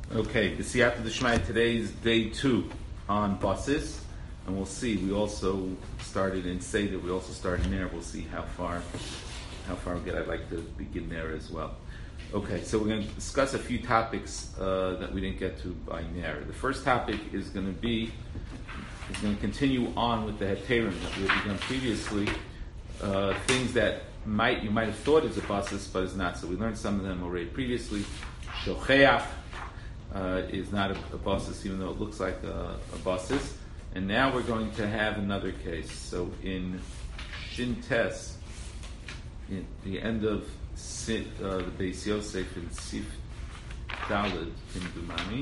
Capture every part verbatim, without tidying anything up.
Okay, the Siyata D'Shmaya today is day two on buses, and we'll see. We also started in Seder. We also started in there. We'll see how far, how far we get. I'd like to begin there as well. Okay, so we're going to discuss a few topics uh, that we didn't get to by Ner. The first topic is going to be is going to continue on with the heterim that we had begun previously. Uh, things that might you might have thought is a basis, but is not. So we learned some of them already previously. Shocheach uh, is not a, a basis, even though it looks like a, a basis. And now we're going to have another case. So in Shintes, in the end of Sit, uh, the Beis Yosef in Sif Daled in Dumani,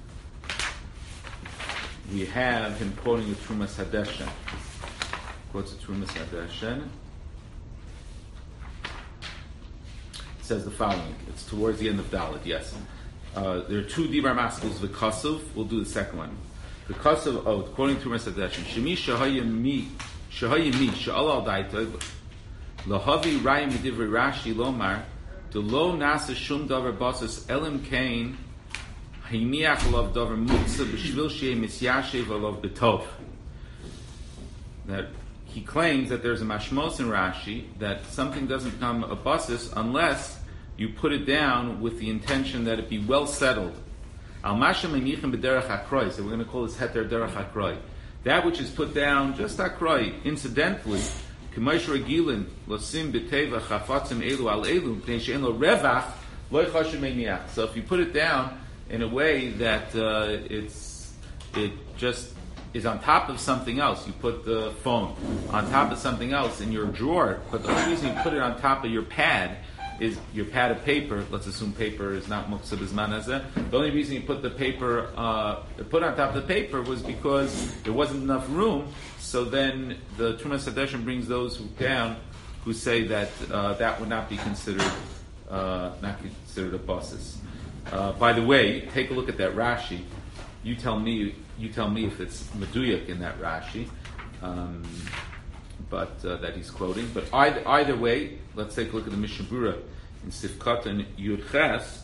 we have him quoting the Trumas Hadeshen. Quotes the Trumas Hadeshen. It says the following. It's towards the end of Daled, yes. Uh, there are two Dibar Maskos V'Kasuv. We'll do the second one. The Kasuv, oh, quoting Trumas Hadeshen. Shemi Shahaya Mi, Shahaya Mi, Sha'al Al Daitov, Lahavi Rayim Medivri Rashi Lomar, the lo nasa shum davar basis elim kain hiniach alav davar muksa b'shvil shei misyashev alav betov. That he claims that there's a mashmos in Rashi that something doesn't become a basis unless you put it down with the intention that it be well settled. Al masham menichem b'derech hakroi. So we're going to call this heter derech hakroi. That which is put down just hakroi, incidentally. So if you put it down in a way that uh, it's it just is on top of something else, you put the phone on top of something else in your drawer, but the only reason you put it on top of your pad is your pad of paper. Let's assume paper is not muksa b'zman hazeh. The only reason you put the paper uh, put on top of the paper was because there wasn't enough room. So then the Trumas Hadeshen brings those who down who say that uh, that would not be considered uh, not considered a basis. Uh, by the way, take a look at that Rashi. You tell me. You tell me if it's meduyak in that Rashi, um, but uh, that he's quoting. But either, either way, let's take a look at the Mishnah Berurah in Sifkat and Yud Ches,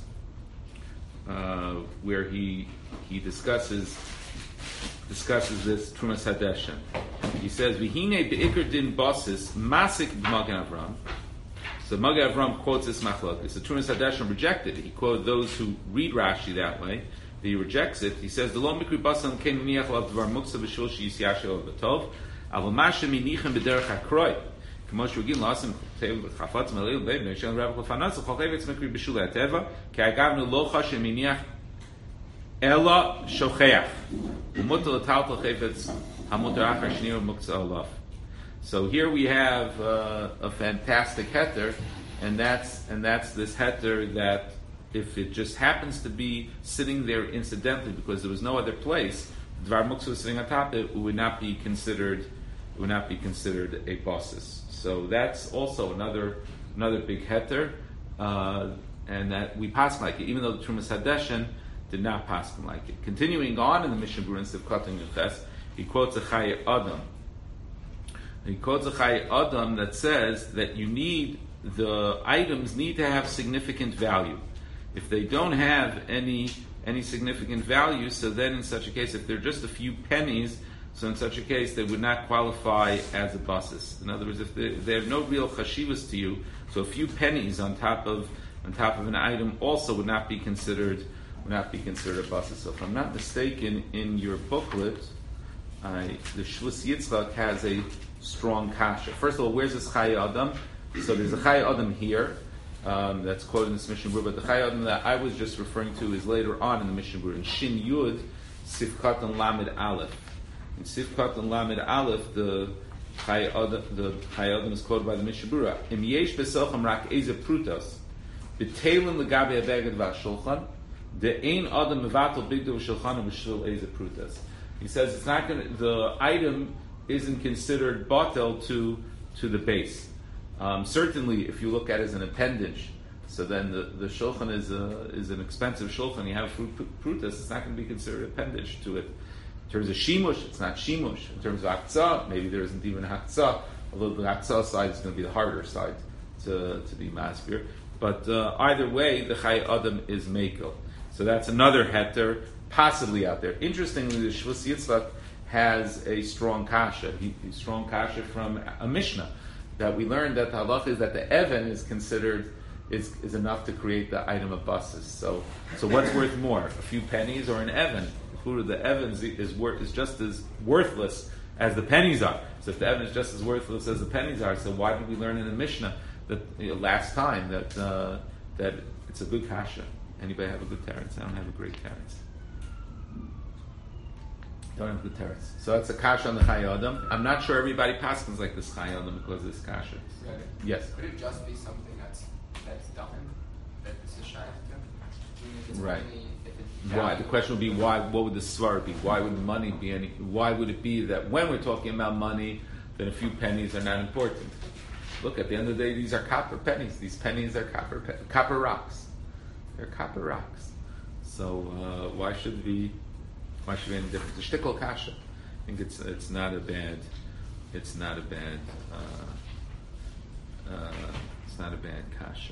uh, where he he discusses. discusses this Trumas Hadeshen. He says, "V'hine be'ikr din basis masik Magen Avram." So Magen Avram quotes this machlokes. The Trumas Hadeshen rejected it. He quoted those who read Rashi that way. He rejects it. He says, "The lo mikri basan ken niach lav dvar muksa b'shul sheyisyashe b'tov aval mashem minichem b'derech hakroi k'mo shugin lasim chafatz malil leib neishan rav lefanas chochevetz mikri b'shul hateva ki agavnu lo chashem miniach ela shocheach u'mutal ataltal chevetz hamutar achar shnir muksa olav." So here we have uh, a fantastic heter, and that's and that's this heter that if it just happens to be sitting there incidentally because there was no other place, dvar muksa was sitting on top of it, it would not be considered it would not be considered a basis. So that's also another another big heter, uh, and that we pass like it, even though the Trumas Hadeshen did not pass like it. Continuing on in the Mishnah Berurah instead of cutting the Ches, he quotes a Chaye Adam. He quotes a Chaye Adam that says that you need the items need to have significant value. If they don't have any any significant value, so then in such a case, if they're just a few pennies, so in such a case they would not qualify as a basis. In other words, if they, if they have no real chashivas to you, so a few pennies on top of on top of an item also would not be considered would not be considered a basis. So if I'm not mistaken, in your booklet, I, the Shvus Yitzchak has a strong kasha. First of all, where's this Chaye Adam? So there's a Chaye Adam here. Um, that's quoted in this Mishnah Berurah, but the Chaye Adam that I was just referring to is later on in the Mishnah Berurah. In Shin Yud, Sifkat and Lamed Aleph. In Sifkat and Lamed Aleph, the Chaye Adam, the Chaye Adam is quoted by the Mishnah Berurah. Im yesh besochem rak eze prutas, b'teilin legabe abeged v'ashulchan, de ein adam mevatel bigdo v'shulchan v'shul eze prutas. He says it's not going. The item isn't considered batel to to the base. Um, certainly, if you look at it as an appendage, so then the, the shulchan is a, is an expensive shulchan. You have fruit prutas, it's not going to be considered appendage to it. In terms of shimush, it's not shimush. In terms of aktzah, maybe there isn't even aktzah, although the aktzah side is going to be the harder side to, to be masbir. But uh, either way, the Chai Adam is Mekel. So that's another heter possibly out there. Interestingly, the Shvus Yitzchak has a strong kasha, he, a strong kasha from a Mishnah, that we learned that the halach is that the Evan is considered, is, is enough to create the item of buses. So so what's worth more, a few pennies or an Evan? The Evan is, is, worth, is just as worthless as the pennies are. So if the Evan is just as worthless as the pennies are, so why did we learn in the Mishnah that you know, last time that uh, that it's a good kasha? Anybody have a good teretz? I don't have a great teretz. Don't have a good teretz. So that's a kasha on the Chai Adam. I'm not sure everybody paskins like this Chai Adam because of this kasha. Right. Yes. Could it just be something that's that's done that this is shaykh to? Right. Only if it's Why? The question would be why? What would the svar be? Why would money be any? Why would it be that when we're talking about money, then a few pennies are not important? Look, at the end of the day, these are copper pennies. These pennies are copper pe- copper rocks. They're copper rocks. So uh, why should we? Why should we be any different? The shtickle kasha. I think it's it's not a bad. It's not a bad. Uh, uh, it's not a bad kasha.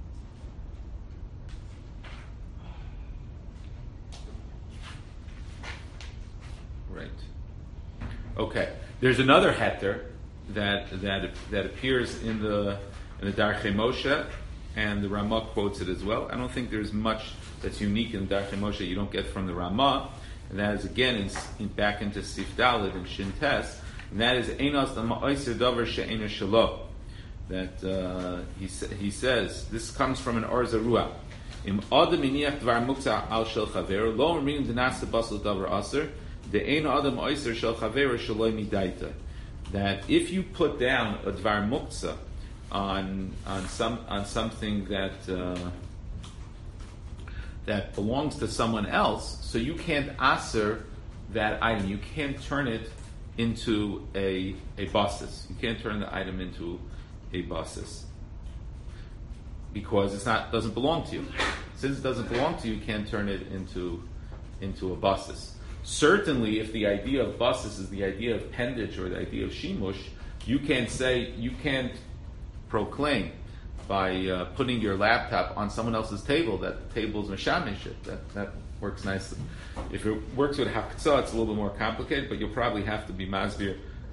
Right. Okay. There's another heter that that that appears in the in the Darchei Moshe, and the Ramah quotes it as well. I don't think there's much that's unique in the Darchei Moshe you don't get from the Ramah, and that is again in, in back into Sif Daled and Shin Tes, and that is Einos the Ma'oser Davar She'ena Shelo. That uh, he sa- he says this comes from an Or Zarua. Im Adam iniach dvar muktzah al shel chaver lo omrim denasa basel davar aser. The ein adam oiser shel chaver shaloi midaita. That if you put down a dvar muktzah on on some on something that uh, that belongs to someone else, so you can't aser that item. You can't turn it into a a basis. You can't turn the item into a basis because it's not doesn't belong to you. Since it doesn't belong to you, you can't turn it into into a basis. Certainly, if the idea of basis is the idea of pendage or the idea of shimush, you can't say you can't proclaim by uh, putting your laptop on someone else's table that the table is meshamish. That that works nicely. If it works with haktzah, it's a little bit more complicated, but you'll probably have to be masbir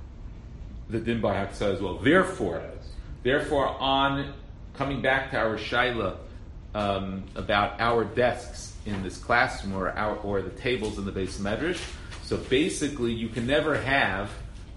the din by haktzah as well. Therefore, therefore, on coming back to our shaila um, about our desks in this classroom or our or the tables in the Beis Medrash, so basically you can never have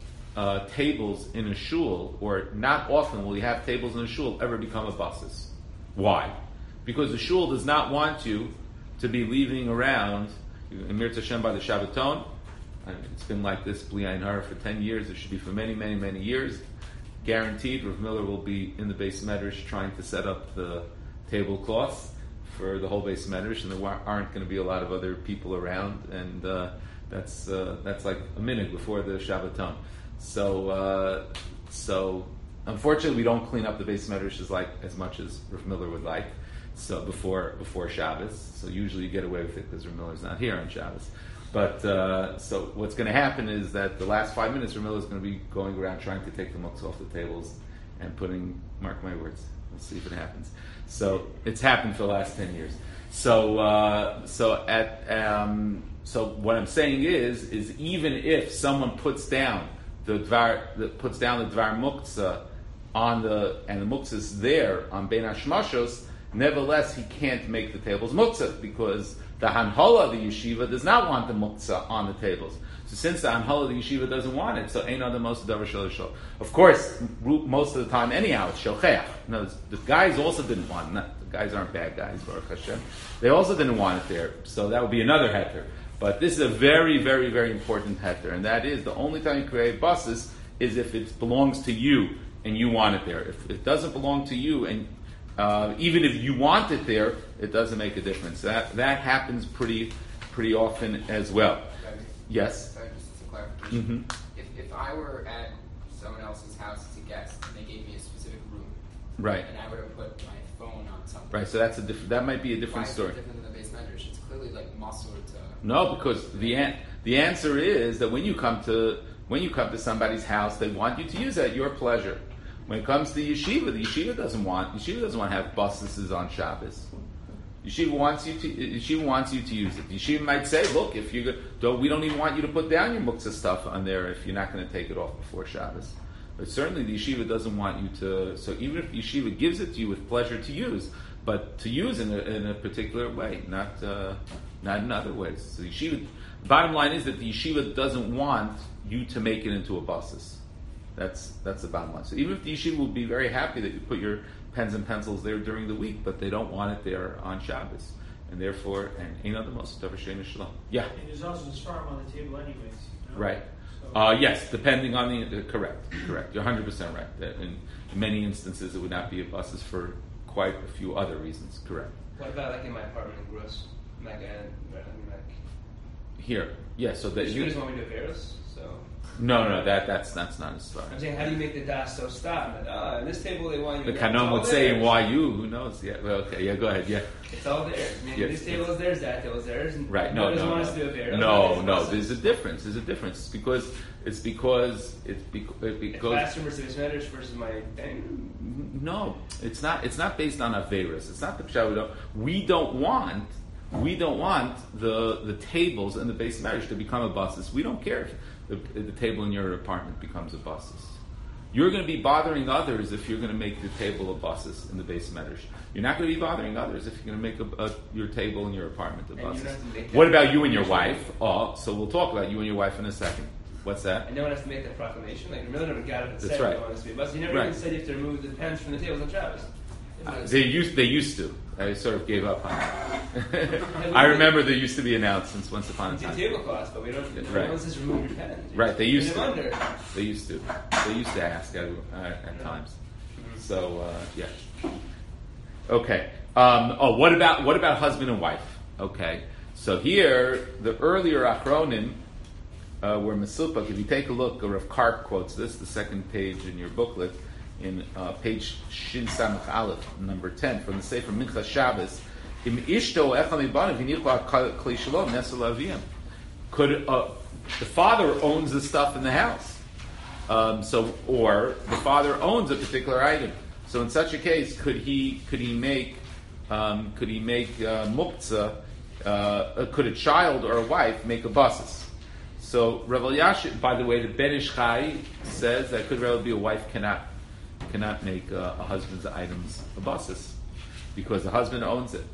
uh, tables in a shul, or not often will you have tables in a shul ever become a basis. Why? Because the shul does not want you to be leaving around Emir Tashem by the Shabbaton. It's been like this Bli Ayin Hara for ten years. It should be for many, many, many years. Guaranteed, Rav Miller will be in the Beis Medrash trying to set up the tablecloths for the whole Beis Medrash, and there aren't going to be a lot of other people around, and uh, that's uh, that's like a minute before the Shabbaton. So, uh, so unfortunately, we don't clean up the Beis Medrash as like as much as Rav Miller would like. So before before Shabbos, so usually you get away with it because Rav Miller's not here on Shabbos. But uh, so what's going to happen is that the last five minutes, Rav Miller is going to be going around trying to take the muktzah off the tables and putting, mark my words, we'll see if it happens. So it's happened for the last ten years. So uh, so at um, so what I'm saying is is even if someone puts down the dvar the, puts down the dvar muktzah on the and the muktzah is there on Bein Hashmashos, nevertheless he can't make the tables muktzah because the Hanhala of the yeshiva does not want the muktzah on the tables. So since the Hanhala of the yeshiva doesn't want it, so ain't other most davar shel shel. Of course, most of the time anyhow, it's shelcheach. No, the guys also didn't want it. Not, the guys aren't bad guys, Baruch Hashem. They also didn't want it there. So that would be another heter. But this is a very, very, very important heter, and that is the only time you create buses is if it belongs to you and you want it there. If it doesn't belong to you and Uh, even if you want it there, it doesn't make a difference. That that happens pretty pretty often as well. Yes? Sorry, just a clarification. Mm-hmm. If, if I were at someone else's house as a guest and they gave me a specific room, Right. and I were to put my phone on something, Right, so that's a diff- that might be a different why story. is it different than the Beis Medrash? It's clearly like muscle to... No, because the an- the answer is that when you come to when you come to somebody's house, they want you to use it at your pleasure. When it comes to yeshiva, the yeshiva doesn't want yeshiva doesn't want to have buses on Shabbos. Yeshiva wants you to yeshiva wants you to use it. Yeshiva might say, look, if you don't, we don't even want you to put down your muktzah stuff on there if you're not going to take it off before Shabbos. But certainly the yeshiva doesn't want you to. So even if yeshiva gives it to you with pleasure to use, but to use in a, in a particular way, not uh, not in other ways. So the yeshiva. Bottom line is that the yeshiva doesn't want you to make it into a basis. That's that's the bottom line. So even if the yeshiva will be very happy that you put your pens and pencils there during the week, but they don't want it there on Shabbos, and therefore, and ain't other most davar she'ein shalom. Yeah. And there's also this farm on the table, anyways. You know? Right. So. Uh, yes, depending on the uh, correct, correct. You're one hundred percent right. That in many instances, it would not be a buses for quite a few other reasons. Correct. What about like in my apartment in Gross? Like, I mean, like. Here, yeah. So that you just want me to do Veros, so. No, no, that that's that's not as far. I'm saying, how do you make the das so stop? Like, oh, in this table they want you. The to Kanom would say in Y U. Who knows? Yeah. Well, okay. Yeah. Go ahead. Yeah. It's all there. I mean, Yes, this table is theirs, that table is theirs. And right. No, doesn't no, want no. us to do a Veros. No, no. There's a difference. There's a difference. It's because it's because it's because it If goes. classroom versus matters versus my thing. No, it's not. It's not based on Averis. It's not the pshat. We don't. We don't want. We don't want the the tables and the base marriage to become a basis. We don't care if the, the table in your apartment becomes a basis. You're going to be bothering others if you're going to make the table a basis in the base marriage. You're not going to be bothering others if you're going to make a, a, your table in your apartment a basis. What about you and your wife? Oh, so we'll talk about you and your wife in a second. What's that? And no one has to make that proclamation. Like, the Miller never got it and That's said right. no one has to be. But you never Right. even said you have to remove the pens from the tables on Shabbos. Uh, they used they used to. I sort of gave up on it. I remember there used to be announcements once upon a It's a time. tablecloth, but we don't. Right. No one says remove your pen. Right, they used Put to. them under. They used to. They used to ask at, uh, at times. So uh, yeah. Okay. Um, oh, what about what about husband and wife? Okay. So here, the earlier Achronim uh, were Mesilpak. If you take a look, Rav Karp quotes this, the second page in your booklet, in uh, page Shin Samach Aleph, number ten, from the Sefer Mincha Shabbos. Im ishto echad mibanav v'nichla kli shalom nesel aviyim. Could uh, the father owns the stuff in the house? Um, so, or the father owns a particular item. So, in such a case, could he could he make um, could he make uh, muktzah? Uh, could a child or a wife make a basis? So, Rav Elyashiv, by the way, the Ben Ish Chai says that could really be a wife cannot cannot make uh, a husband's items a basis because the husband owns it.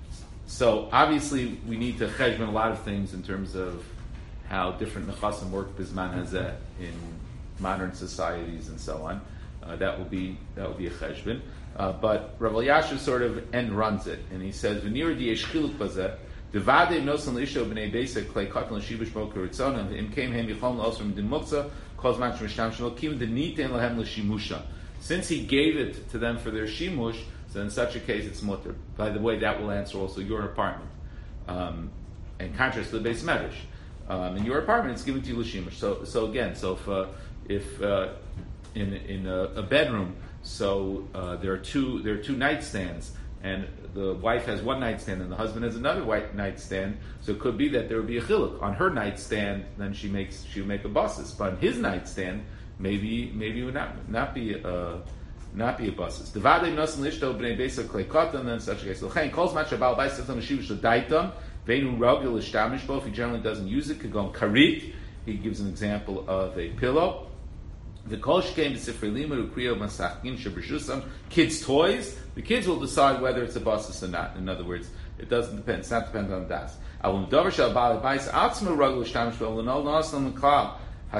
So obviously we need to cheshbon a lot of things in terms of how different nechasim work bisman hazeh in modern societies and so on. Uh, that will be that will be a cheshbon. Uh, but Rav Elyashiv sort of end runs it, and he says v'nir diyesh chiluk bazeh devade nosan l'isho b'nei beisek klei katan l'shibush boker ritzonah im came hem yichom l'osrim din muktzah kol zman shemishtam shelo kim deniten lahem l'shimusha. Since he gave it to them for their shimush, so in such a case it's mutter. By the way, that will answer also your apartment. Um, in contrast to the base medrash. Um, in your apartment, it's given to you l'shimush. So, so again, so if, uh, if uh, in in a, a bedroom, so uh, there are two there are two nightstands, and the wife has one nightstand and the husband has another white nightstand. So it could be that there would be a chiluk on her nightstand. Then she makes she would make a basis, but on his nightstand. Maybe, maybe it would not not be uh, not be a basis. Devadei nosan lishto b'nei beisa klei katan. Then such a case. L'chein kol zman shabal b'aisa tam l'shivush l'daitam veinu rogel l'shtamish bo. If he generally doesn't use it, could go on karit. He gives an example of a pillow. The kol shkein b'sifrei limud ukriyo masachkin shebrishusam. Kids' toys. The kids will decide whether it's a basis or not. In other words, it doesn't depend. It's not dependent on das. Avum davar shabal b'aisa atzma rogel l'shtamish bo l'nol nosan l'klal.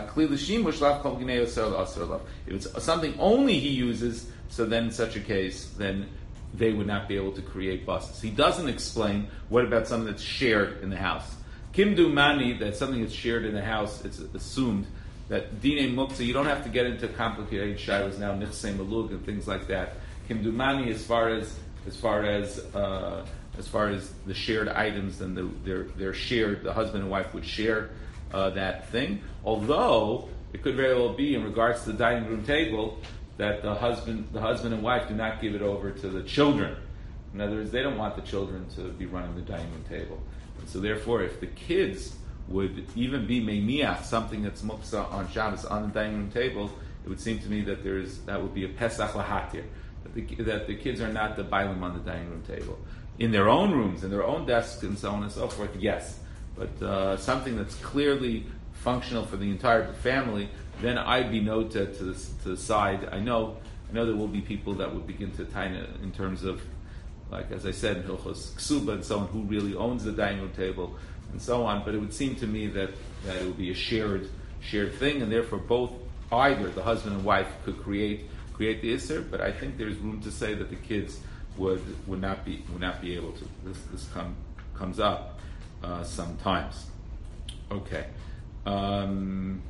If it's something only he uses, so then in such a case, then they would not be able to create buses. He doesn't explain what about something that's shared in the house. Kimdu mani, that's something that's shared in the house, it's assumed that dine muktzah, you don't have to get into complicated shilas now, nichsei malug and things like that. Kimdu mani, as far as as far as uh, as far as the shared items, and the, they're they're shared, the husband and wife would share Uh, that thing, although it could very well be in regards to the dining room table that the husband, the husband and wife do not give it over to the children. In other words, they don't want the children to be running the dining room table, and so therefore, if the kids would even be meimiach, something that's muktzah on Shabbos on the dining room table, it would seem to me that there is that would be a Pesach Lahatir, that the, that the kids are not the bailam on the dining room table. In their own rooms, in their own desks, and so on and so forth, yes. But uh, something that's clearly functional for the entire family, then I'd be noted to the, to the side. I know I know there will be people that would begin to tie it in terms of, like as I said, in Hilchos Ksuba and so on, who really owns the dining room table and so on. But it would seem to me that, that it would be a shared shared thing, and therefore both, either the husband and wife could create create the Isser, but I think there's room to say that the kids would would not be would not be able to. This this come, comes up uh, sometimes. Okay. Um,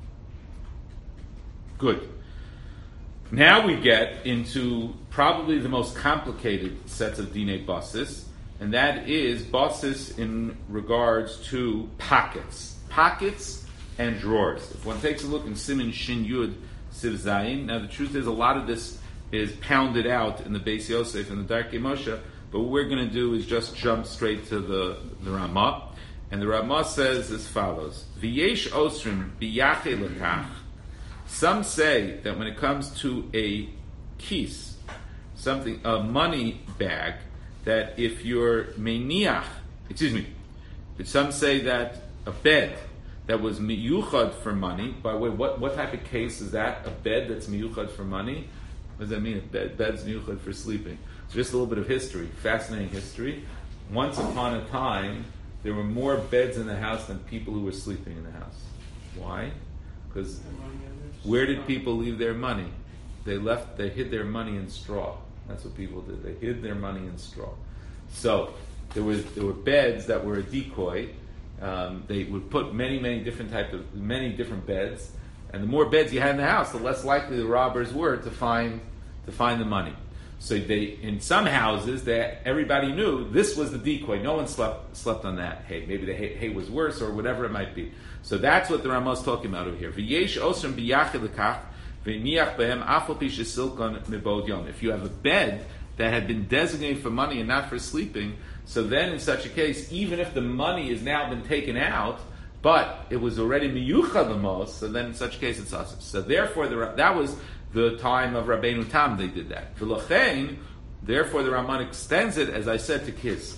good. Now we get into probably the most complicated sets of Dinei Basis, and that is Basis in regards to pockets. Pockets and drawers. If one takes a look in Siman Shin Yud Siv Zayin, now the truth is a lot of this is pounded out in the Beis Yosef and the Darkei Moshe, but what we're going to do is just jump straight to the, the Ramah. And the Ramah says as follows: V'yesh osrim biyache lekach. Some say that when it comes to a kis, something, a money bag, that if you're meniach, excuse me, some say that a bed that was miyuchad for money, by the way, what, what type of case is that? A bed that's miyuchad for money? What does that mean? A bed, bed's miyuchad for sleeping. So just a little bit of history, fascinating history. Once upon a time, there were more beds in the house than people who were sleeping in the house. Why? Because where did people leave their money? They left, they hid their money in straw. That's what people did. They hid their money in straw. So there was there were beds that were a decoy. Um, they would put many, many different types of many different beds, and the more beds you had in the house, the less likely the robbers were to find to find the money. So they, in some houses, that everybody knew this was the decoy. No one slept slept on that hay. Maybe the hay, hay was worse, or whatever it might be. So that's what the Ramah is talking about over here. V'yesh osrim biyachid lekach v'niach behem afal pi shesilkon mibod yom. If you have a bed that had been designated for money and not for sleeping, so then in such a case, even if the money has now been taken out, but it was already miyuchad lemos, so then in such a case it's us. So therefore, the, that was the time of Rabbeinu Tam. They did that. V'lochein, therefore the Ramban extends it, as I said, to kiss.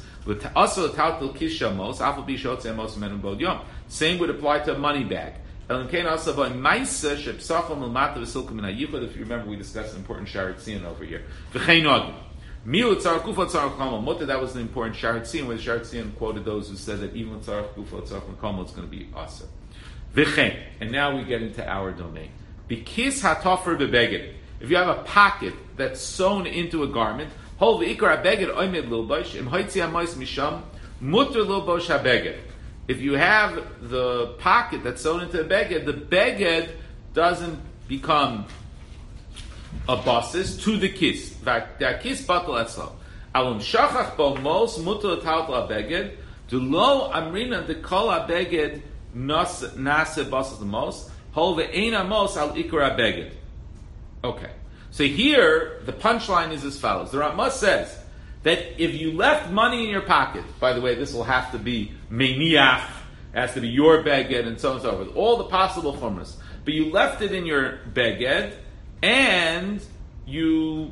Same would apply to a money bag. If you remember, we discussed an important Sharet Tzion over here. That was the important Sharet Tzion, where the Sharet Tzion quoted those who said that even with Tzarech Gufa, Tzarech Mekomo, it's going to be Asa. And now we get into our domain. Bikis hatofer bebeged. If you have a pocket that's sewn into a garment, hol ve'ikar habeged oimed lilbosh im hoitzi hamois misham mutter lilbosh habeged. If you have the pocket that's sewn into a beged, the beged doesn't become a basis to the kiss. In fact, the kiss batal etzlo. Alum shachach bo mos mutter taltal habeged to lo amrina de kol habeged nase basis the most. Okay, so here the punchline is as follows. The Ramah says that if you left money in your pocket, by the way, this will have to be meniach, it has to be your beged, and so on and so forth, all the possible chumras, but you left it in your beged, and you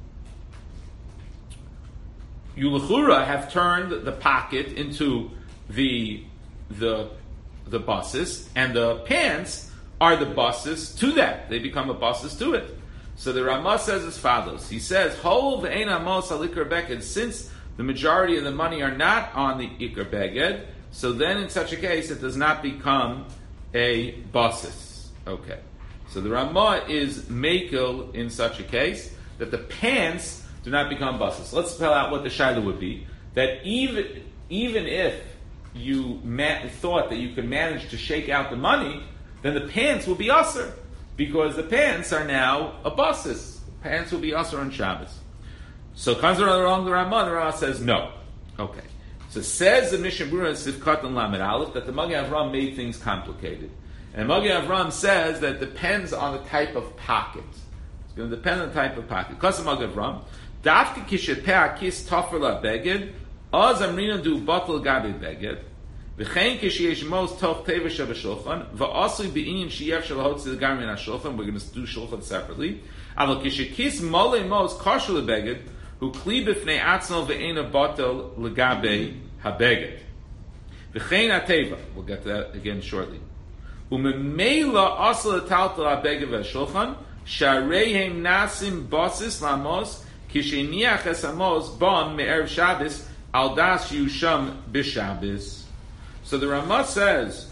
you l'chura have turned the pocket into the the the basis, and the pants are the basis to that. They become a basis to it. So the Ramah says as follows. He says, Hol ve'ein amos al ikar beged. Since the majority of the money are not on the ikar beged, so then in such a case it does not become a basis. Okay. So the Ramah is makel in such a case that the pants do not become basis. Let's spell out what the shaila would be. That even even if you ma- thought that you could manage to shake out the money, then the pants will be usher, because the pants are now a basis. Pants will be usher on Shabbos. So comes along the Ramah, the Ramah says no. Okay. So says the Mishnah Berurah Sivkat and Lamed Aleph that the Magen Avram made things complicated. And Magen Avram says that it depends on the type of pocket. It's going to depend on the type of pocket. Because of Magen Avram, Dafke kishet pe'akis tofer la beged, oz amrina du batel gabi beged. V'chein kishiyesh mos toch teva shabashulchan va'asui be'inyan sheyef shalahotzi the garmin hashulchan. We're going to do shulchan separately. Aval kishikis mole mos kashul lebeged who kli b'fnei atzno ve'ena batel legabe habeged. V'chein ateva. We'll get to that again shortly. U'memela asal etaltel habeged v'hashulchan shareihem nasim basis lamos kisheniach esamos bam me'erev Shabbos al das yusham b'Shabbos. So the Ramah says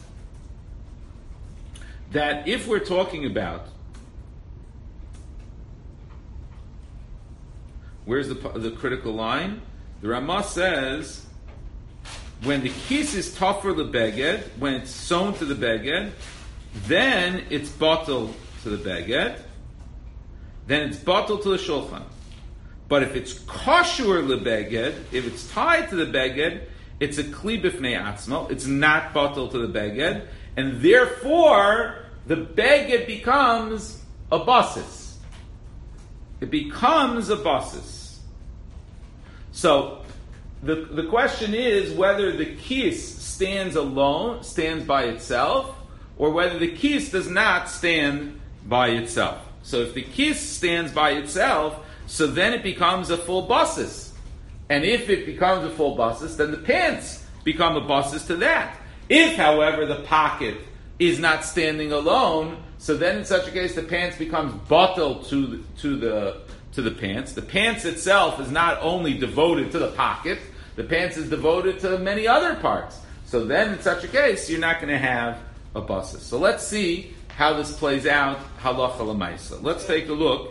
that if we're talking about, where's the the critical line? The Ramah says when the kiss is tougher the beged, when it's sewn to the beged, then it's bottled to the beged, then it's bottled to the shulchan. But if it's kosher lebeged, if it's tied to the beged, it's a kli b'fnei atzmo. It's not bottled to the beged, and therefore the beged becomes a basis. It becomes a basis. So the the question is whether the kiss stands alone, stands by itself, or whether the kiss does not stand by itself. So if the kiss stands by itself, so then it becomes a full basis. And if it becomes a full basis, then the pants become a basis to that. If, however, the pocket is not standing alone, so then in such a case the pants becomes bottled to the, to the to the pants. The pants itself is not only devoted to the pocket, the pants is devoted to many other parts. So then in such a case you're not going to have a basis. So let's see how this plays out halacha l'maisa. Let's take a look.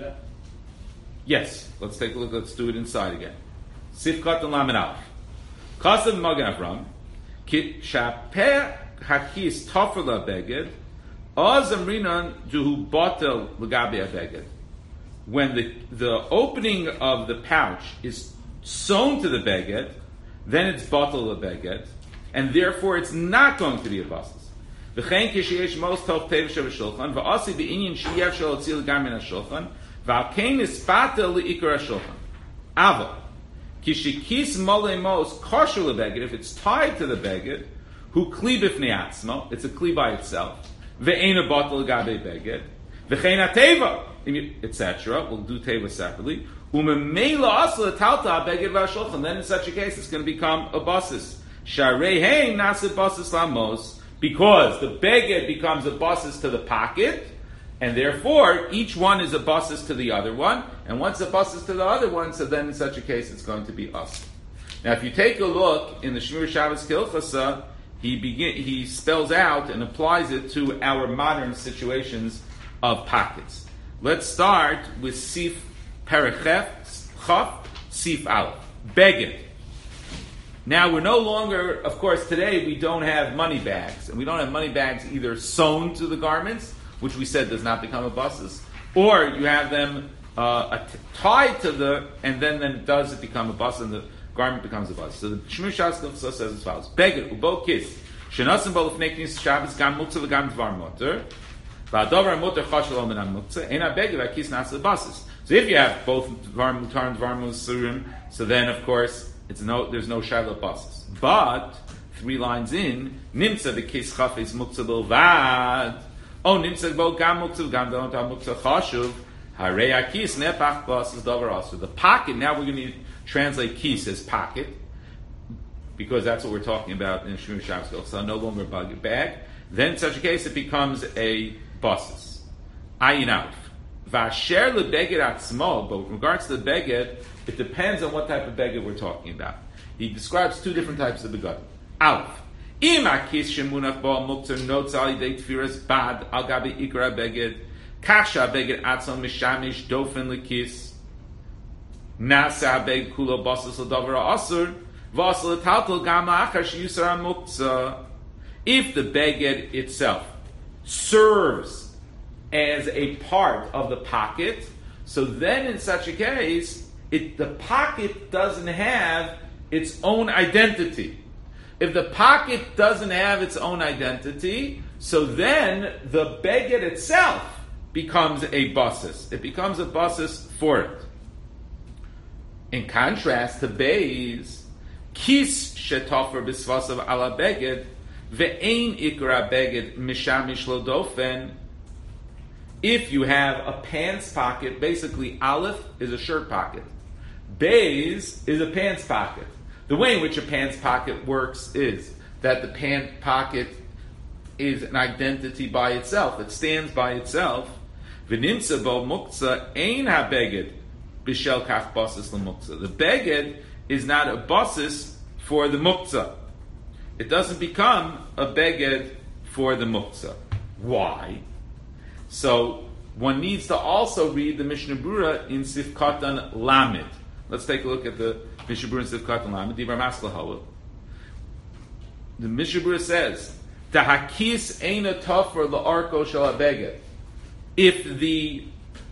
Yes, let's take a look. Let's do it inside again. Sifkat and Lamed Aleph. Kasav Magen Avram. Ki shapeh hakis tafel beged. Az amrinan duhu batel legabe beged. When the the opening of the pouch is sewn to the beged, then it's batel beged, and therefore it's not going to be a basis. V'chein kishiyesh mos tov tev shevashulchan v'asi b'inyan sheyev shel otzil garmin hashulchan v'alkein ispatel leikar hashulchan. Ava. Kishikis mole mos kosher lebeged, if it's tied to the beged, who kli b'fnei atzmo, it's a kli by itself. Ve'ena batel gabe beged. V'chein ateva, et cetera. We'll do teva separately. Umemela asla talta beged v'ashulchan. Then in such a case, it's going to become a basis. Sharei hein nasa basis lamos, because the beged becomes a basis to the pocket. And therefore, each one is a basis to the other one, and once a basis to the other one, so then in such a case it's going to be us. Now, if you take a look in the Shmir Shabbos Kilchasa, he begin he spells out and applies it to our modern situations of pockets. Let's start with Sif Perechef Chaf Sif Aleph Beged. Now we're no longer, of course, today we don't have money bags, and we don't have money bags either sewn to the garments, which we said does not become a basis, or you have them uh, tied to the, and then then does it become a basis, and the garment becomes a basis. So the Shmir Shabbos says as follows: Beged ubo kis shenasim bo lefnei knis Shabbos gam muktzah v'gam dvar muter v'adavar muter chashel omen am muktzah ein habeged v'kis nasa basis. So if you have both dvar mutar and dvar musurim, so then of course it's no there's no shiloh basis. But three lines in nimtza v'kis chafes muktzah bilvad. Oh, nimtzah bo gam muktzah gam don't have muktzah chashuv harei akis nepach basis davar asu. The pocket. Now we're going to translate kis as pocket, because that's what we're talking about in Shmir Shabbos. So no longer bag bag. Then in such a case it becomes a basis. Ayin Aleph. Vasher lebeged atzmo. But with regards to the beged, it depends on what type of beged we're talking about. He describes two different types of beged. Aleph. Im akis shemunach bo muktzah notes al yidei tfiras bad al gabi ikra beged kasha beged atzon mishamish dofen lekis nasa beged kulo basis l'davar asur v'asal l'taltal gama achar sheyusar muktzah. If the beged itself serves as a part of the pocket, so then in such a case, it, the pocket doesn't have its own identity. If the pocket doesn't have its own identity, so then the beged itself becomes a basis. It becomes a basis for it. In contrast to beis, Kis shetofer b'svasav ala beged ve'ein ikra beged mishamish lo dofen. If you have a pants pocket, basically Aleph is a shirt pocket, Beis is a pants pocket. The way in which a pants pocket works is that the pant pocket is an identity by itself. It stands by itself. V'nimtza bo muktzah ein ha-beged b'shel kach basis l'muktzah. The beged is not a basis for the muktzah. It doesn't become a beged for the muktzah. Why? So one needs to also read the Mishnah Berurah in Sif Katan Lamed. Let's take a look at the Mishnah Berurah in Sif Katan Lamed. Divrei Maslaha. The Mishnah Berurah says, "Tahakis eina tofer la'arko shel habeged." If the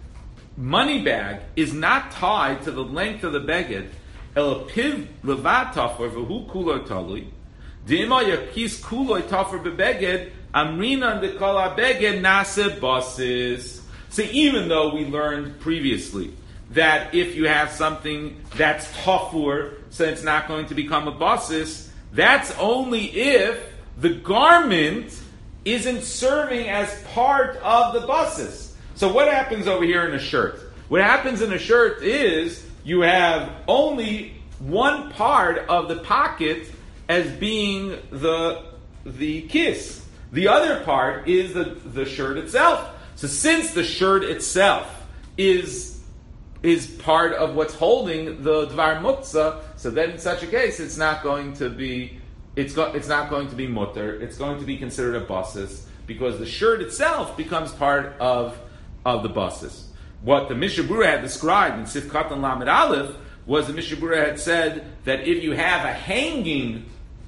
money bag is not tied to the length of the beged, el piv levat tofer v'hu kulor talui, d'ima yakis kulor tofer bebeged, amrinan dekol habeged nase basis. So even though we learned previously that if you have something that's tafur, so it's not going to become a basis, that's only if the garment isn't serving as part of the basis. So what happens over here in a shirt? What happens in a shirt is you have only one part of the pocket as being the the kiss. The other part is the, the shirt itself. So since the shirt itself is is part of what's holding the Dvar Muktzah, so then in such a case it's not going to be it's go, it's not going to be mutter, it's going to be considered a basis because the shirt itself becomes part of of the basis. What the Mishnah Berurah had described in Sif Katan Lamed Aleph was the Mishnah Berurah had said that if you have a hanging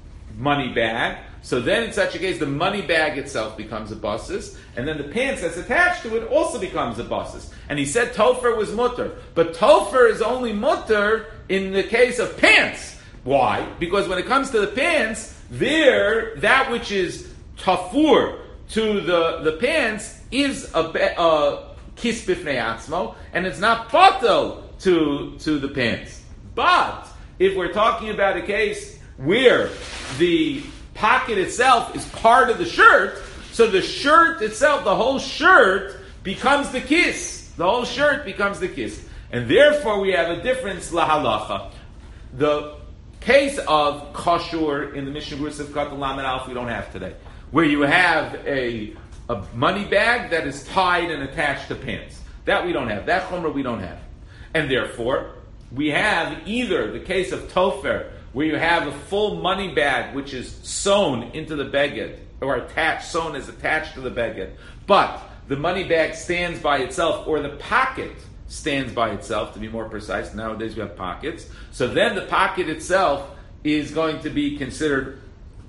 money bag, so then in such a case the money bag itself becomes a basis, and then the pants that's attached to it also becomes a basis. And he said Topher was mutter, but Topher is only mutter in the case of pants. Why? Because when it comes to the pants, there that which is tafur to the, the pants is a, a kis bifnei atzmo, and it's not batel to to the pants. But if we're talking about a case where the pocket itself is part of the shirt, so the shirt itself, the whole shirt becomes the kiss. The whole shirt becomes the kiss. And therefore we have a difference lahalacha. The case of kashur in the Mishnah Berurah of Katan Lamed Aleph we don't have today, where you have a, a money bag that is tied and attached to pants. That we don't have. That chumrah we don't have. And therefore we have either the case of tofer, where you have a full money bag which is sewn into the beged, or attached, sewn is attached to the beged, but the money bag stands by itself, or the pocket stands by itself, to be more precise. Nowadays we have pockets. So then the pocket itself is going to be considered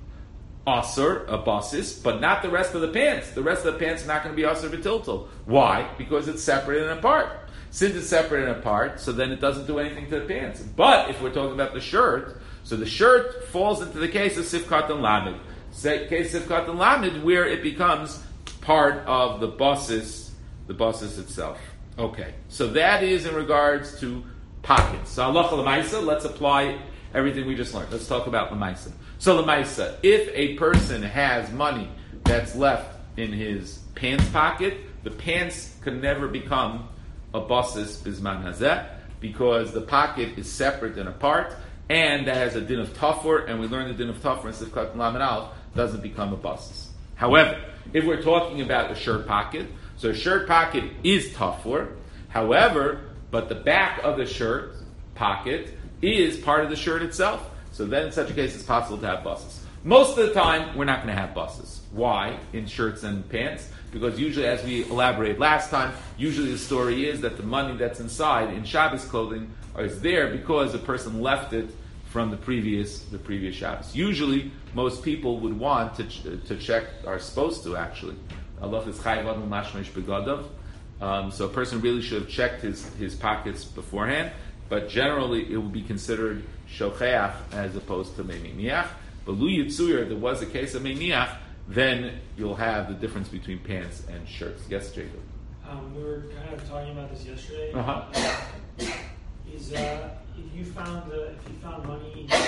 asur, a basis, but not the rest of the pants. The rest of the pants are not going to be asur v'tiltul. Why? Because it's separate and apart. Since it's separate and apart, so then it doesn't do anything to the pants. But if we're talking about the shirt, so the shirt falls into the case of Sif Katan Lamed. Case of Sif Katan Lamed, where it becomes part of the basis, the basis itself. Okay, so that is in regards to pockets. So halacha l'maisa, let's apply everything we just learned. Let's talk about l'maisa. So l'maisa, if a person has money that's left in his pants pocket, the pants can never become a basis bisman hazeh, because the pocket is separate and apart, and that has a din of tafur, and we learned the din of tafur in Sif Katan Lamed Aleph doesn't become a basis. However, if we're talking about a shirt pocket, so a shirt pocket is tafur, however, but the back of the shirt pocket is part of the shirt itself. So then in such a case it's possible to have basis. Most of the time we're not going to have basis. Why? In shirts and pants? Because usually, as we elaborated last time, usually the story is that the money that's inside in Shabbos clothing is there because the person left it from the previous the previous Shabbos. Usually, most people would want to ch- to check, are supposed to actually. Allah is chayav adam mashmesh begadav. Um, so a person really should have checked his, his pockets beforehand, but generally it would be considered shocheach as opposed to meiniach. But lu yitzuyah, there was a case of meiniach, then you'll have the difference between pants and shirts. Yes, Jacob? Um, we were kind of talking about this yesterday. Uh-huh. Uh, is uh, if you found uh, if you found money in your, in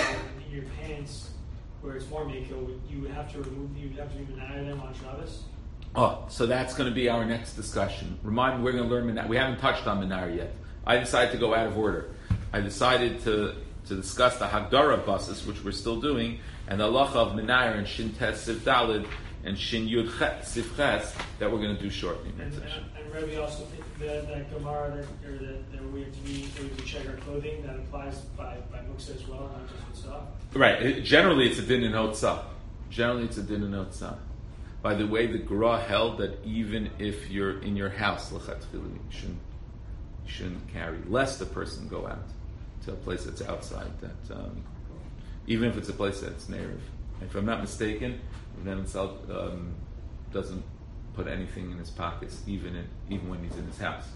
in your pants where it's more mikil, you would have to remove, you would have to be menayah them on Shabbos? Oh, so that's going to be our next discussion. Remind me, we're going to learn Menara. We haven't touched on Menara yet. I decided to go out of order. I decided to, to discuss the Hagdara buses, which we're still doing, and the halacha of Menara and Shin Tes Sif Dalid and Shin Yud Sif Ches that we're going to do shortly. And, and, and Rebbe also think that, that Gemara that, or that, that we have to be, we have to check our clothing, that applies by, by Muksa as well, not just with stuff. Right. It, generally, it's a din in Hotzah. Generally, it's a din in Hotzah. By the way, the Gra held that even if you're in your house, l'chatchila, you shouldn't, you shouldn't carry, lest the person go out to a place that's outside. That um, even if it's a place that's Nerev. If I'm not mistaken, Rebbe himself um, doesn't put anything in his pockets, even in, even when he's in his house.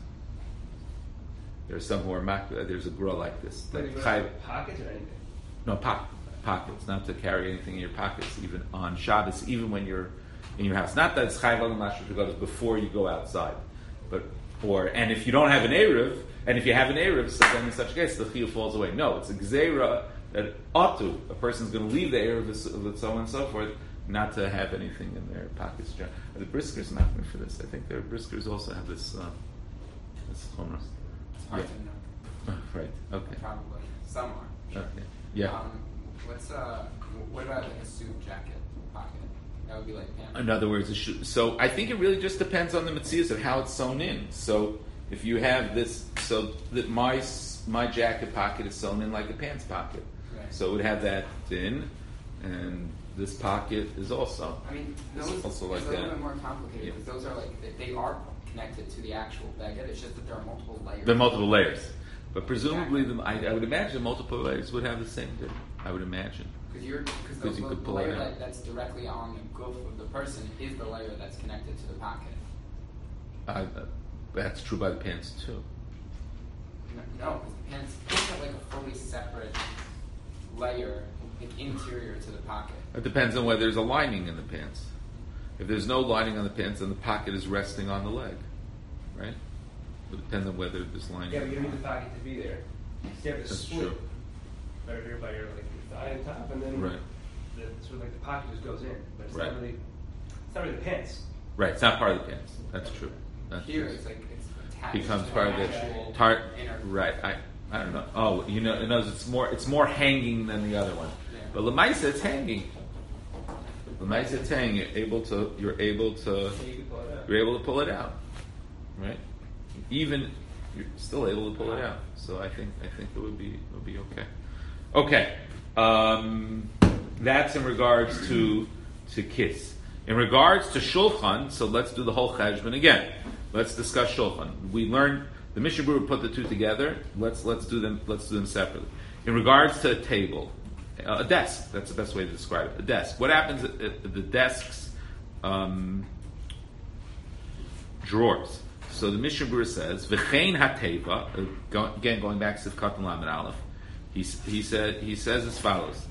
There's some who are mak- there's a Gra like this. That Chai- pockets or anything? No, po- pockets, not to carry anything in your pockets, even on Shabbos, even when you're in your house. Not that it's chayv al mashur to go before you go outside, but or and if you don't have an eruv, and if you have an eruv, so then in such a case the chiyuv falls away. No, it's a gzeira that ought to a person's going to leave the eruv with so on and so forth, not to have anything in their pockets. The briskers not for this. I think their briskers also have this uh, this chumrah. It's hard Yeah. to know. Oh, right. Okay. Probably. Some are. Sure. Okay. Yeah. Um, what's uh, what about like a suit jacket pocket? That would be like pants. In other words, a shoe. So I think it really just depends on the metzius of how it's sewn in. So if you have this, so that my s- my jacket pocket is sewn in like a pants pocket, Right. so it would have that in, and this pocket is also. I mean, It's those also is like a little that. bit more complicated Yeah. because those are like they- they are connected to the actual baguette. It's just that there are multiple layers. There are multiple layers, but presumably the, I, I would imagine multiple layers would have the same thing. I would imagine. Because you're because Because the, you the, could the pull it layer out. that, that's directly on the goof of the person is the layer that's connected to the pocket. I, uh, that's true by the pants too. No, because the pants pants have like a fully separate layer like, interior to the pocket. It depends on whether there's a lining in the pants. If there's no lining on the pants, then the pocket is resting on the leg, right? It depends on whether there's lining. Yeah, but you need the pocket to be there. You have to That's split true. right here by your like your thigh and top, and then Right. the, sort of like the pocket just goes in, but it's Right. not really it's not really the pants. Right, it's not part of the pants. That's true. That's Here, true. it's like it's attached. Becomes to part an of the actual tar- inner. Right. I I don't know. Oh, you know, it knows it's more it's more hanging than the other one. Yeah. But Lamaisa, it's hanging. Lamaisa, it's hanging. You're able to. You're able to. So you can pull it out. You're able to pull it out. Right. Even you're still able to pull it out. So I think I think it would be it would be okay. Okay. Um, that's in regards to to kiss. In regards to shulchan, so let's do the whole cheshbon again. Let's discuss shulchan. We learned the Mishnah Berurah put the two together. Let's let's do them let's do them separately. In regards to a table, uh, a desk. That's the best way to describe it. A desk. What happens at, at the desks? Um, drawers. So the Mishnah Berurah says, "V'chein hateva." Uh, go, again, going back to Sivkat and Lamed Aleph, he he said he says as follows: